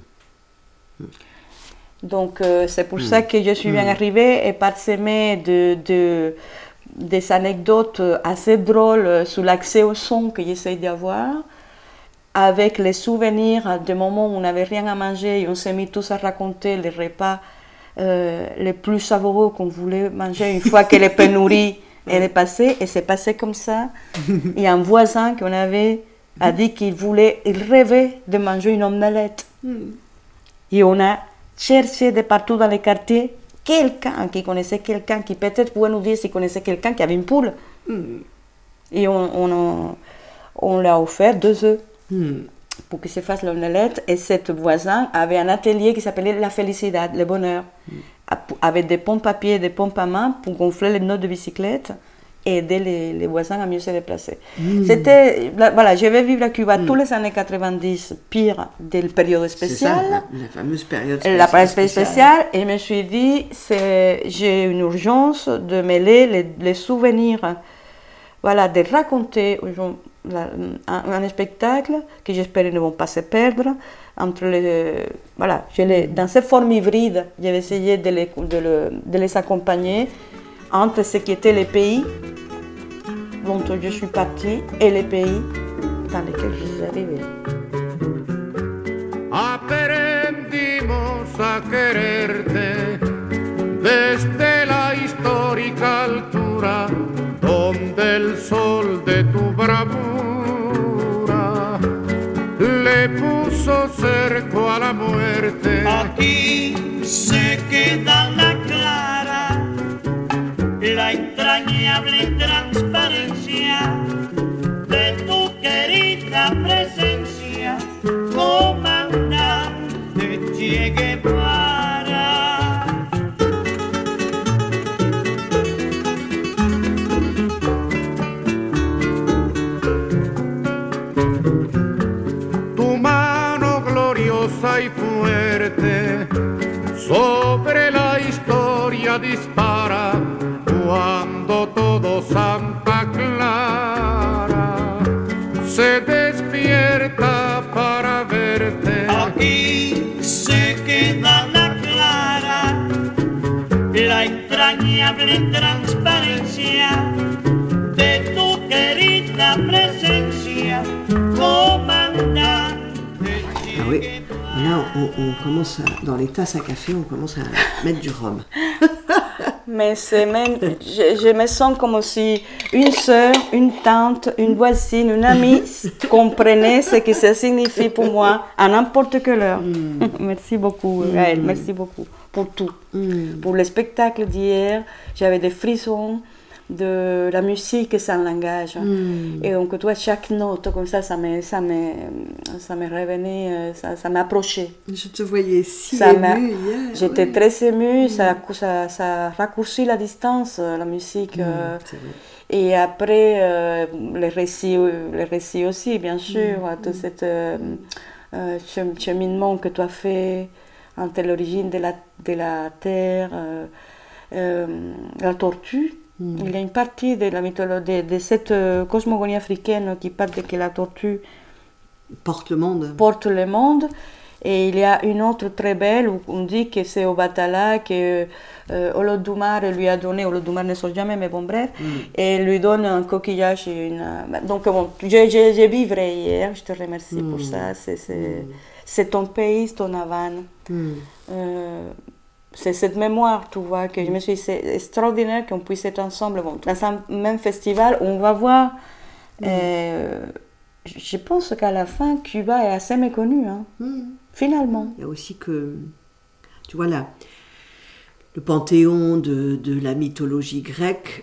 Speaker 3: Donc c'est pour ça que je suis bien arrivée et parsemée des anecdotes assez drôles sur l'accès au son que j'essaie d'avoir, avec les souvenirs des moments où on n'avait rien à manger et on s'est mis tous à raconter les repas les plus savoureux qu'on voulait manger une fois que les pénuries étaient passées. Et c'est passé comme ça. Il y a un voisin qu'on avait a dit qu'il rêvait de manger une omelette. Et on a cherché de partout dans les quartiers quelqu'un qui connaissait quelqu'un qui peut-être pouvait nous dire s'il connaissait quelqu'un qui avait une poule. Et on l'a offert 2 œufs pour qu'il se fasse l'omelette. Et cet voisin avait un atelier qui s'appelait La Felicidad, le bonheur, avec des pompes à pied et des pompes à main pour gonfler les pneus de bicyclette et aider les voisins à mieux se déplacer. C'était, voilà, je vais vivre à Cuba tous les années 90, pire de la période spéciale.
Speaker 6: C'est ça, la fameuse période
Speaker 3: spéciale. La période spéciale, et je me suis dit, j'ai une urgence de mêler les souvenirs, voilà, de raconter aux gens un spectacle que j'espère ne vont pas se perdre. Voilà, dans cette forme hybride, j'ai essayé de les accompagner entre ce qui étaient les pays dont je suis partie et les pays dans lesquels je suis arrivée.
Speaker 7: Aprendimos a quererte desde la histórica altura donde el sol de tu bravura le puso cerco a la muerte.
Speaker 8: Aquí se queda la clara, la entrañable transparencia de tu querida presencia, comandante Che Guevara.
Speaker 7: Tu mano gloriosa y fuerte sobre la historia dispara cuando todo Santa Clara se despierta para verte.
Speaker 8: Aquí se queda la clara, la entrañable transparencia de tu querida presencia, comandante.
Speaker 6: Ah oui, là on commence dans les tasses à café, on commence à mettre du rhum.
Speaker 3: Mais c'est même, je me sens comme si une sœur, une tante, une voisine, une amie comprenait ce que ça signifie pour moi à n'importe quelle heure. Merci beaucoup, Gaëlle, merci beaucoup pour tout. Pour le spectacle d'hier, j'avais des frissons de la musique sans langage. Et donc, toi, chaque note, comme ça me revenait, ça m'approchait.
Speaker 6: Je te voyais si émue hier.
Speaker 3: J'étais très émue, ça raccourcit la distance, la musique. Et après, les récits aussi, bien sûr, tout cet cheminement que tu as fait entre l'origine de la terre, la tortue. Il y a une partie de la mythologie, de cette cosmogonie africaine qui parle de que la tortue
Speaker 6: porte le monde.
Speaker 3: Et il y a une autre très belle où on dit que c'est au Batala que Olodumare lui a donné, Olodumare ne sort jamais, mais bon bref, et lui donne un coquillage et donc bon, j'ai vivré hier, je te remercie pour ça, c'est ton pays, ton Havane. C'est cette mémoire, tu vois, que je me suis dit, c'est extraordinaire qu'on puisse être ensemble. Bon, dans un même festival, on va voir, je je pense qu'à la fin, Cuba est assez méconnu, hein, finalement.
Speaker 6: Il y a aussi que, tu vois là, le panthéon de la mythologie grecque,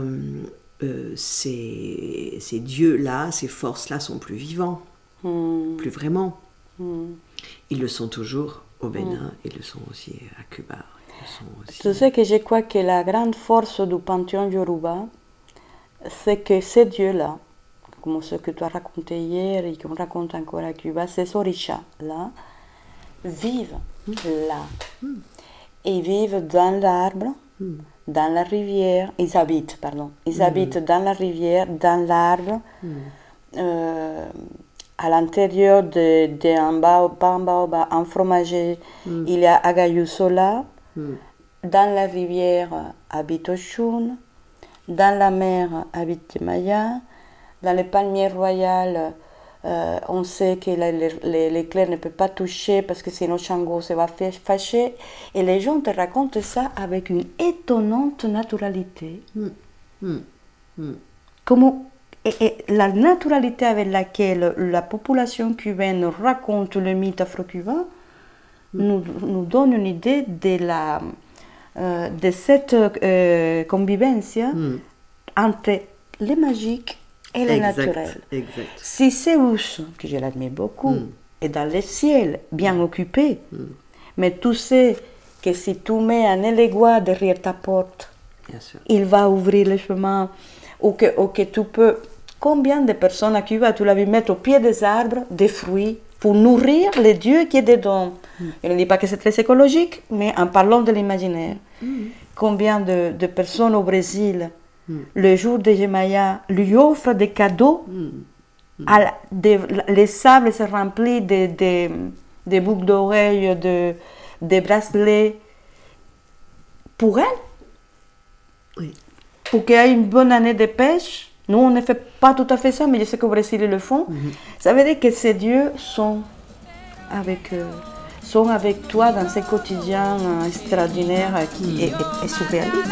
Speaker 6: ces dieux-là, ces forces-là sont plus vivants, plus vraiment. Ils le sont toujours au Bénin, ils le sont aussi à Cuba.
Speaker 3: Tu sais que je crois que la grande force du panthéon Yoruba, c'est que ces dieux-là, comme ce que tu as raconté hier et qu'on raconte encore à Cuba, ces orishas-là, vivent là. Ils vivent dans l'arbre, dans la rivière, ils habitent dans la rivière, dans l'arbre, à l'intérieur d'un baobab enfrommagé, il y a Agayusola, dans la rivière habite Oshun, dans la mer habite Maya, dans les palmiers royales, on sait que l'éclair ne peut pas toucher parce que sinon Shango se va fâcher. Et les gens te racontent ça avec une étonnante naturalité. Comment, et la naturalité avec laquelle la population cubaine raconte le mythe afro-cubain nous donne une idée de cette convivencia entre le magique et le naturel.
Speaker 6: Exact.
Speaker 3: Si Zeus, que je l'admire beaucoup, est dans le ciel, bien occupé, mais tu sais que si tu mets un élégua derrière ta porte, il va ouvrir le chemin, ou que tu peux... Combien de personnes à Cuba tu l'as vu mettre au pied des arbres des fruits pour nourrir les dieux qui est dedans? Je ne dis pas que c'est très écologique, mais en parlant de l'imaginaire. Combien de personnes au Brésil, le jour de Jemaya, lui offrent des cadeaux, les sables se remplissent de boucles d'oreilles, de bracelets, pour elle, pour qu'elle ait une bonne année de pêche. Nous, on ne fait pas tout à fait ça, mais je sais qu'au Brésil, ils le font. Ça veut dire que ces dieux sont avec toi dans ce quotidien extraordinaire qui est surréaliste.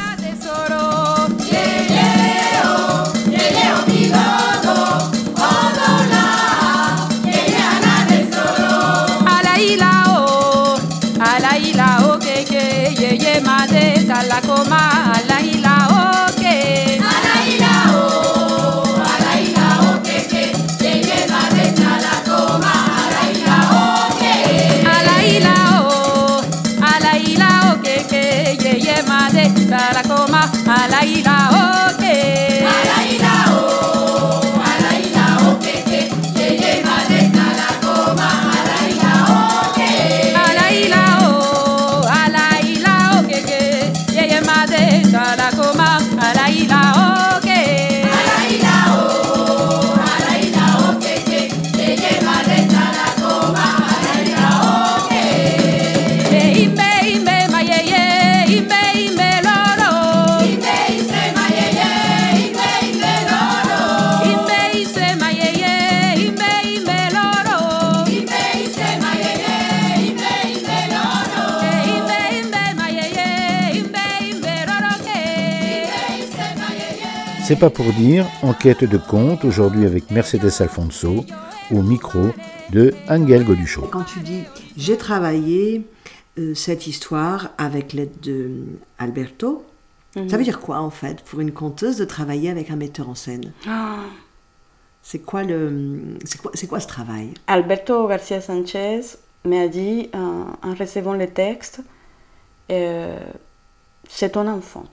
Speaker 4: C'est pas pour dire, enquête de conte, aujourd'hui avec Mercedes Alfonso, au micro de Angel Goduchot.
Speaker 6: Quand tu dis « j'ai travaillé cette histoire avec l'aide de Alberto », ça veut dire quoi en fait pour une conteuse de travailler avec un metteur en scène? C'est quoi ce travail?
Speaker 3: Alberto Garcia Sanchez m'a dit en recevant le texte, c'est ton enfant.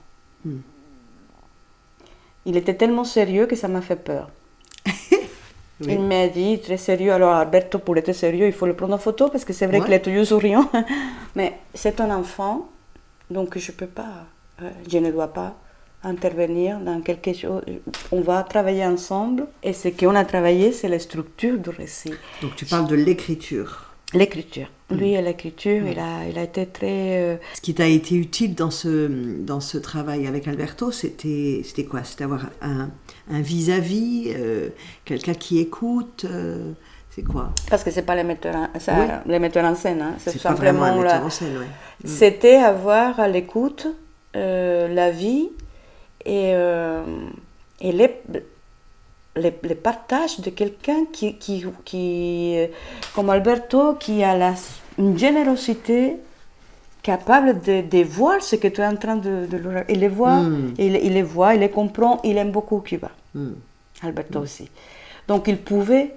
Speaker 3: Il était tellement sérieux que ça m'a fait peur. Il m'a dit, très sérieux, alors Alberto, pour être sérieux, il faut le prendre en photo, parce que c'est vrai qu'il est toujours souriant. Mais c'est un enfant, donc je ne dois pas intervenir dans quelque chose. On va travailler ensemble, et ce qu'on a travaillé, c'est la structure du récit.
Speaker 6: Donc tu parles de l'écriture.
Speaker 3: L'écriture. Lui, à l'écriture, il a été très...
Speaker 6: Ce qui t'a été utile dans ce travail avec Alberto, c'était quoi? C'était avoir un vis-à-vis, quelqu'un qui écoute, c'est quoi?
Speaker 3: Parce que c'est pas les metteurs en scène, hein.
Speaker 6: C'est pas vraiment un metteur en scène,
Speaker 3: C'était avoir à l'écoute la vie et le partage de quelqu'un qui comme Alberto, qui a une générosité capable de voir ce que tu es en train de il les voit, il les voit, il les comprend, il aime beaucoup Cuba. Alberto aussi. Donc il pouvait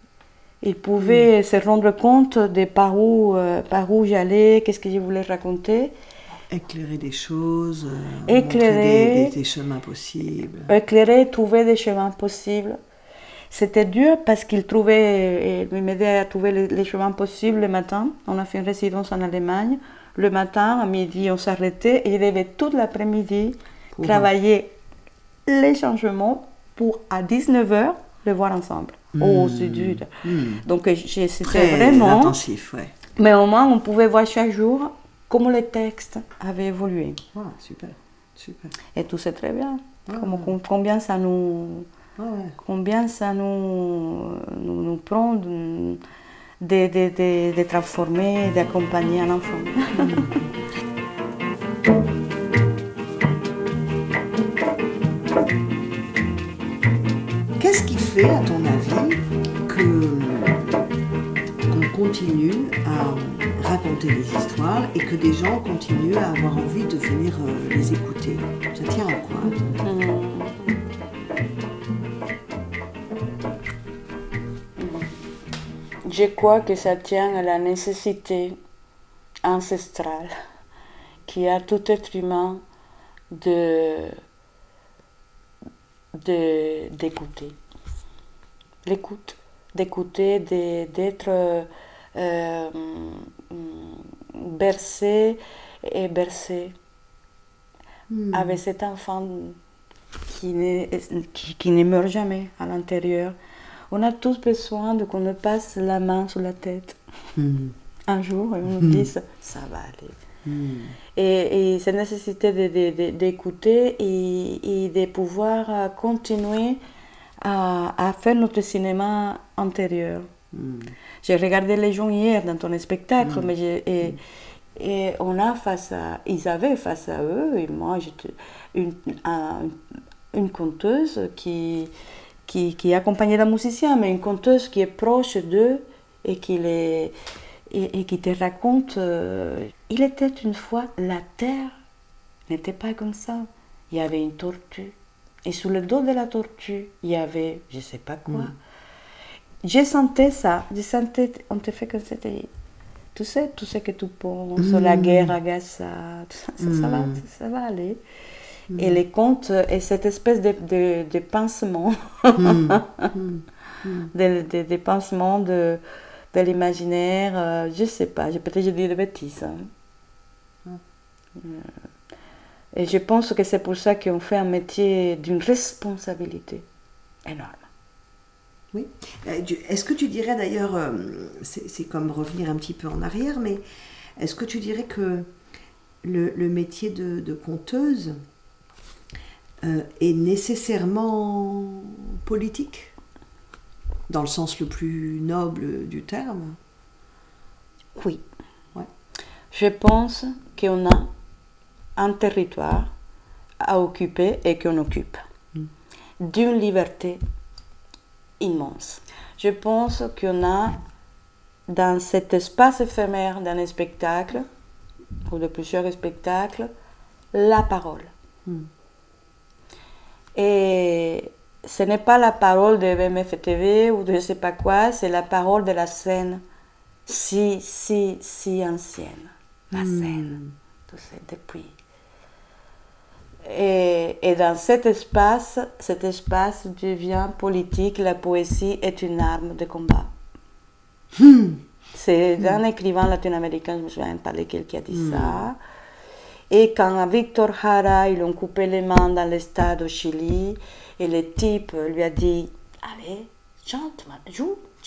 Speaker 3: se rendre compte de par où j'allais, qu'est-ce que je voulais raconter.
Speaker 6: Éclairer des choses,
Speaker 3: éclairer,
Speaker 6: montrer des chemins possibles.
Speaker 3: Éclairer, trouver des chemins possibles. C'était dur parce qu'il m'aidait à trouver les chemins possibles le matin. On a fait une résidence en Allemagne. Le matin, à midi, on s'arrêtait et il devait toute l'après-midi travailler les changements pour à 19h le voir ensemble. Au sud. Donc c'était
Speaker 6: très
Speaker 3: vraiment
Speaker 6: intensif, ouais.
Speaker 3: Mais au moins, on pouvait voir chaque jour comment les textes avaient évolué.
Speaker 6: Super.
Speaker 3: Et tout c'est très bien. Combien ça nous prend de transformer, d'accompagner un enfant.
Speaker 6: Qu'est-ce qui fait, à ton avis, qu'on continue à raconter des histoires et que des gens continuent à avoir envie de venir les écouter? Ça tient à quoi, à ton avis?
Speaker 3: Je crois que ça tient à la nécessité ancestrale qui a tout être humain d'écouter. L'écoute, d'écouter, d'être bercé et bercé avec cet enfant qui ne meurt jamais à l'intérieur. On a tous besoin qu'on nous passe la main sur la tête. Un jour, et on nous dise ça va aller. Et cette nécessité d'écouter et de pouvoir continuer à faire notre cinéma intérieur. J'ai regardé les gens hier dans ton spectacle, et on a ils avaient face à eux, et moi j'étais une conteuse qui accompagnait la musicien, mais une conteuse qui est proche d'eux et qui te raconte. Il était une fois, la terre n'était pas comme ça. Il y avait une tortue. Et sur le dos de la tortue, il y avait je ne sais pas quoi. Je sentais ça. On te fait que c'était. Tu sais, tout ce que tu penses, la guerre à Gaza, ça va aller. Et les contes, et cette espèce de pincement, des pincements de l'imaginaire, je ne sais pas, peut-être je dis des bêtises. Et je pense que c'est pour ça qu'on fait un métier d'une responsabilité énorme.
Speaker 6: Oui. Est-ce que tu dirais d'ailleurs, c'est comme revenir un petit peu en arrière, mais est-ce que tu dirais que le métier de conteuse est nécessairement politique, dans le sens le plus noble du terme?
Speaker 3: Oui.
Speaker 6: Ouais.
Speaker 3: Je pense qu'on a un territoire à occuper et qu'on occupe, d'une liberté immense. Je pense qu'on a dans cet espace éphémère d'un spectacle, ou de plusieurs spectacles, la parole. Et ce n'est pas la parole de BMF TV ou de je ne sais pas quoi, c'est la parole de la scène si ancienne. La scène, tout ça, depuis. Et dans cet espace devient politique. La poésie est une arme de combat. C'est un écrivain latino-américain, je me souviens pas lequel qui a dit ça. Et quand à Victor Jara, ils ont coupé les mains dans le stade au Chili, et le type lui a dit « Allez, chante maintenant ».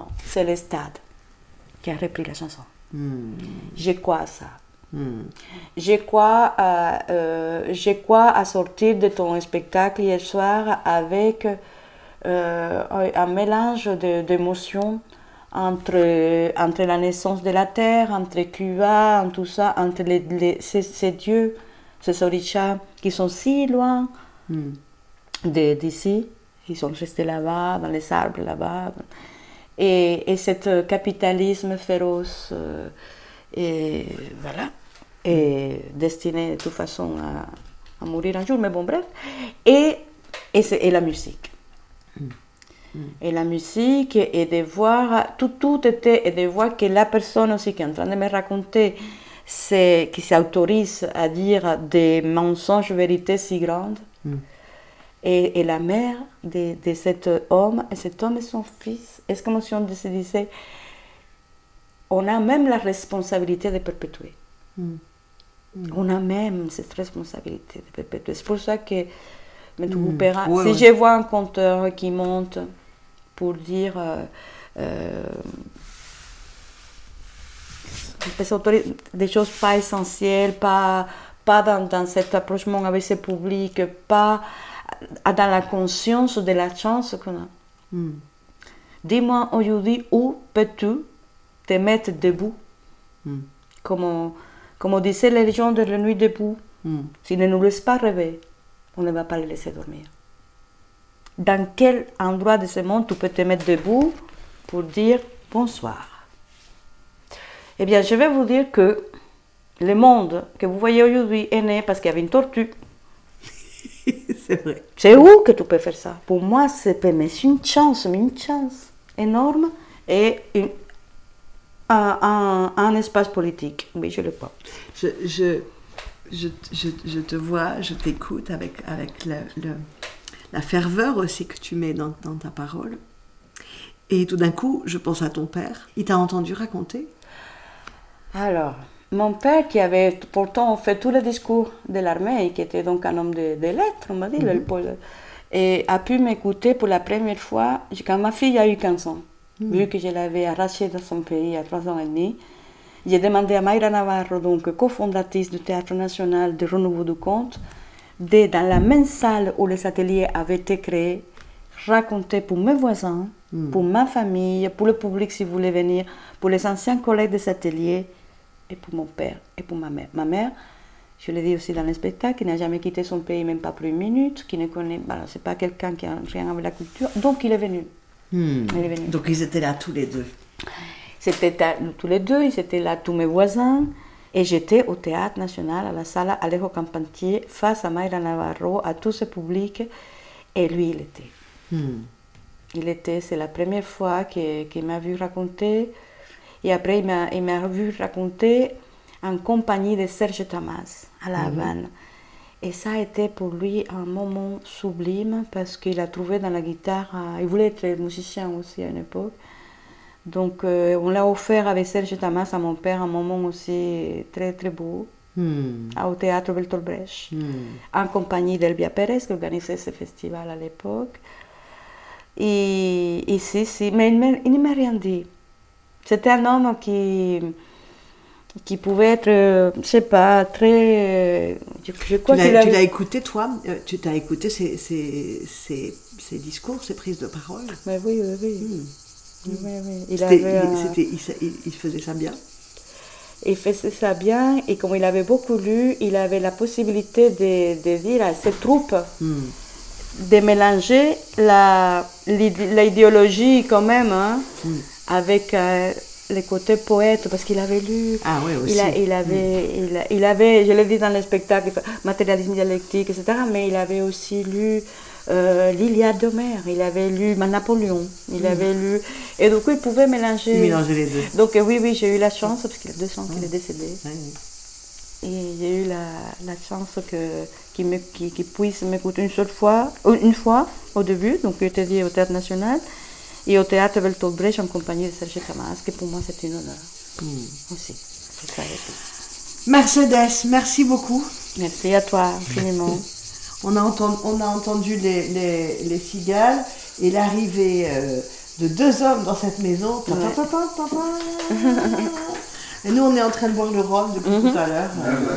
Speaker 3: C'est le stade qui a repris la chanson. Je crois à ça. Je crois à sortir de ton spectacle hier soir avec un mélange d'émotions entre la naissance de la terre, entre Cuba, entre tout ça, entre ces dieux, ces orishas qui sont si loin d'ici Ils sont restés là-bas, dans les arbres là-bas. Et ce capitalisme féroce, et voilà, est destiné de toute façon à mourir un jour, mais bon, bref. Et la musique. Et la musique, et de voir, tout était, et de voir que la personne aussi qui est en train de me raconter, qui s'autorise à dire des mensonges, vérités si grandes, et la mère de cet homme et son fils, est-ce comme si on se disait, on a même la responsabilité de perpétuer. On a même cette responsabilité de perpétuer. C'est pour ça que si je vois un conteur qui monte pour dire des choses pas essentielles, pas dans cet approchement avec ce public, pas dans la conscience de la chance qu'on a. Dis-moi aujourd'hui où peux-tu te mettre debout, comme disaient les gens de la nuit debout. S'ils ne nous laissent pas rêver, on ne va pas les laisser dormir. Dans quel endroit de ce monde tu peux te mettre debout pour dire bonsoir? Eh bien, je vais vous dire que le monde que vous voyez aujourd'hui est né parce qu'il y avait une tortue.
Speaker 6: C'est vrai.
Speaker 3: C'est où que tu peux faire ça? Pour moi, c'est une chance énorme et un espace politique. Oui, je le vois.
Speaker 6: Je te vois, je t'écoute avec la ferveur aussi que tu mets dans ta parole. Et tout d'un coup, je pense à ton père. Il t'a entendu raconter?
Speaker 3: Alors, mon père, qui avait pourtant fait tous les discours de l'armée, et qui était donc un homme de lettres, on va dire, et a pu m'écouter pour la première fois quand ma fille a eu 15 ans. Vu que je l'avais arrachée dans son pays à 3 ans et demi, j'ai demandé à Mayra Navarro, donc cofondatrice du Théâtre National de Renouveau du Conte, dans la même salle où les ateliers avaient été créés, raconter pour mes voisins, pour ma famille, pour le public s'il voulait venir, pour les anciens collègues des ateliers, et pour mon père et pour ma mère. Ma mère, je l'ai dit aussi dans le spectacle, qui n'a jamais quitté son pays, même pas plus une minute, qui ne connaît, c'est pas quelqu'un qui a rien avec la culture, donc il est venu. Il est venu.
Speaker 6: Donc ils étaient là tous les deux.
Speaker 3: C'était tous les deux, ils étaient là tous mes voisins, et j'étais au Théâtre National, à la salle Alejo Campantier, face à Mayra Navarro, à tout ce public, et lui il était. Il était, c'est la première fois qu'il m'a vu raconter. Et après, il m'a vu raconter en compagnie de Serge Tamas à La Havane. Et ça a été pour lui un moment sublime parce qu'il a trouvé dans la guitare, il voulait être musicien aussi à une époque. Donc on l'a offert avec Serge Tamas à mon père un moment aussi très très beau au théâtre Bertolt Brecht, en compagnie d'Elvia Pérez qui organisait ce festival à l'époque. Et si, mais il ne m'a rien dit. C'était un homme qui pouvait être, je sais pas, très... Je crois
Speaker 6: tu l'as écouté, toi? Tu t'as écouté ses discours, ses prises de parole?
Speaker 3: Mais oui. Il
Speaker 6: faisait ça bien?
Speaker 3: Il faisait ça bien, et comme il avait beaucoup lu, il avait la possibilité de dire à ses troupes de mélanger l'idéologie quand même, avec les côtés poètes, parce qu'il avait lu.
Speaker 6: Ah oui, aussi.
Speaker 3: Il avait, je l'ai dit dans le spectacle, matérialisme dialectique, etc., mais il avait aussi lu l'Iliade d'Homère, il avait lu Napoléon, il avait lu, et du coup il pouvait mélanger
Speaker 6: les deux.
Speaker 3: Donc oui, j'ai eu la chance, parce qu'il y a 2 ans qu'il est décédé, et j'ai eu la chance qu'il puisse m'écouter une fois au début, donc il était dit au Théâtre National, et au Théâtre Bertolt Brecht en compagnie de Serge Tamas, que pour moi c'est un honneur aussi.
Speaker 6: Mercedes, merci beaucoup.
Speaker 3: Merci à toi infiniment.
Speaker 6: On a entendu les cigales et l'arrivée de 2 hommes dans cette maison. Et nous, on est en train de boire le rhum depuis tout à l'heure.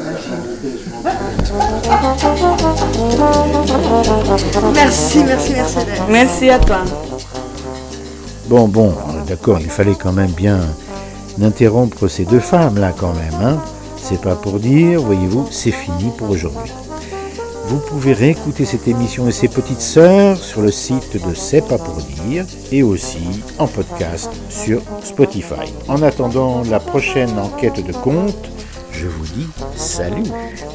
Speaker 6: Merci Mercedes.
Speaker 3: Merci à toi.
Speaker 4: Bon, d'accord, il fallait quand même bien interrompre ces 2 femmes là quand même. C'est pas pour dire, voyez-vous, c'est fini pour aujourd'hui. Vous pouvez réécouter cette émission et ses petites sœurs sur le site de C'est pas pour dire et aussi en podcast sur Spotify. En attendant la prochaine enquête de contes, je vous dis salut.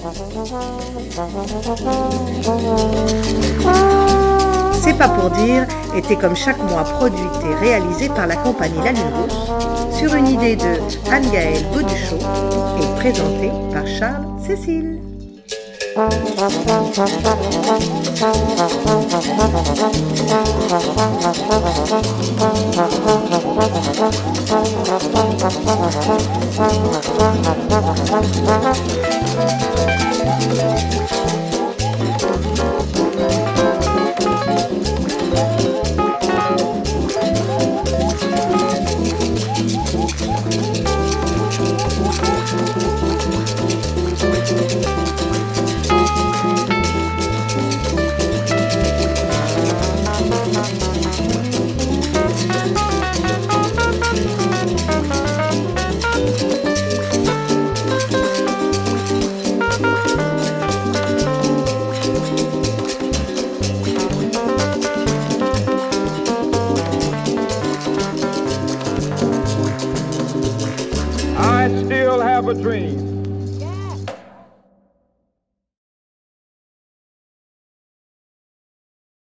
Speaker 1: C'est pas pour dire était comme chaque mois produite et réalisée par la compagnie La Lune Rousse sur une idée de Anne-Gaëlle Gauduchot et présentée par Charles Cécile.
Speaker 2: I still have a dream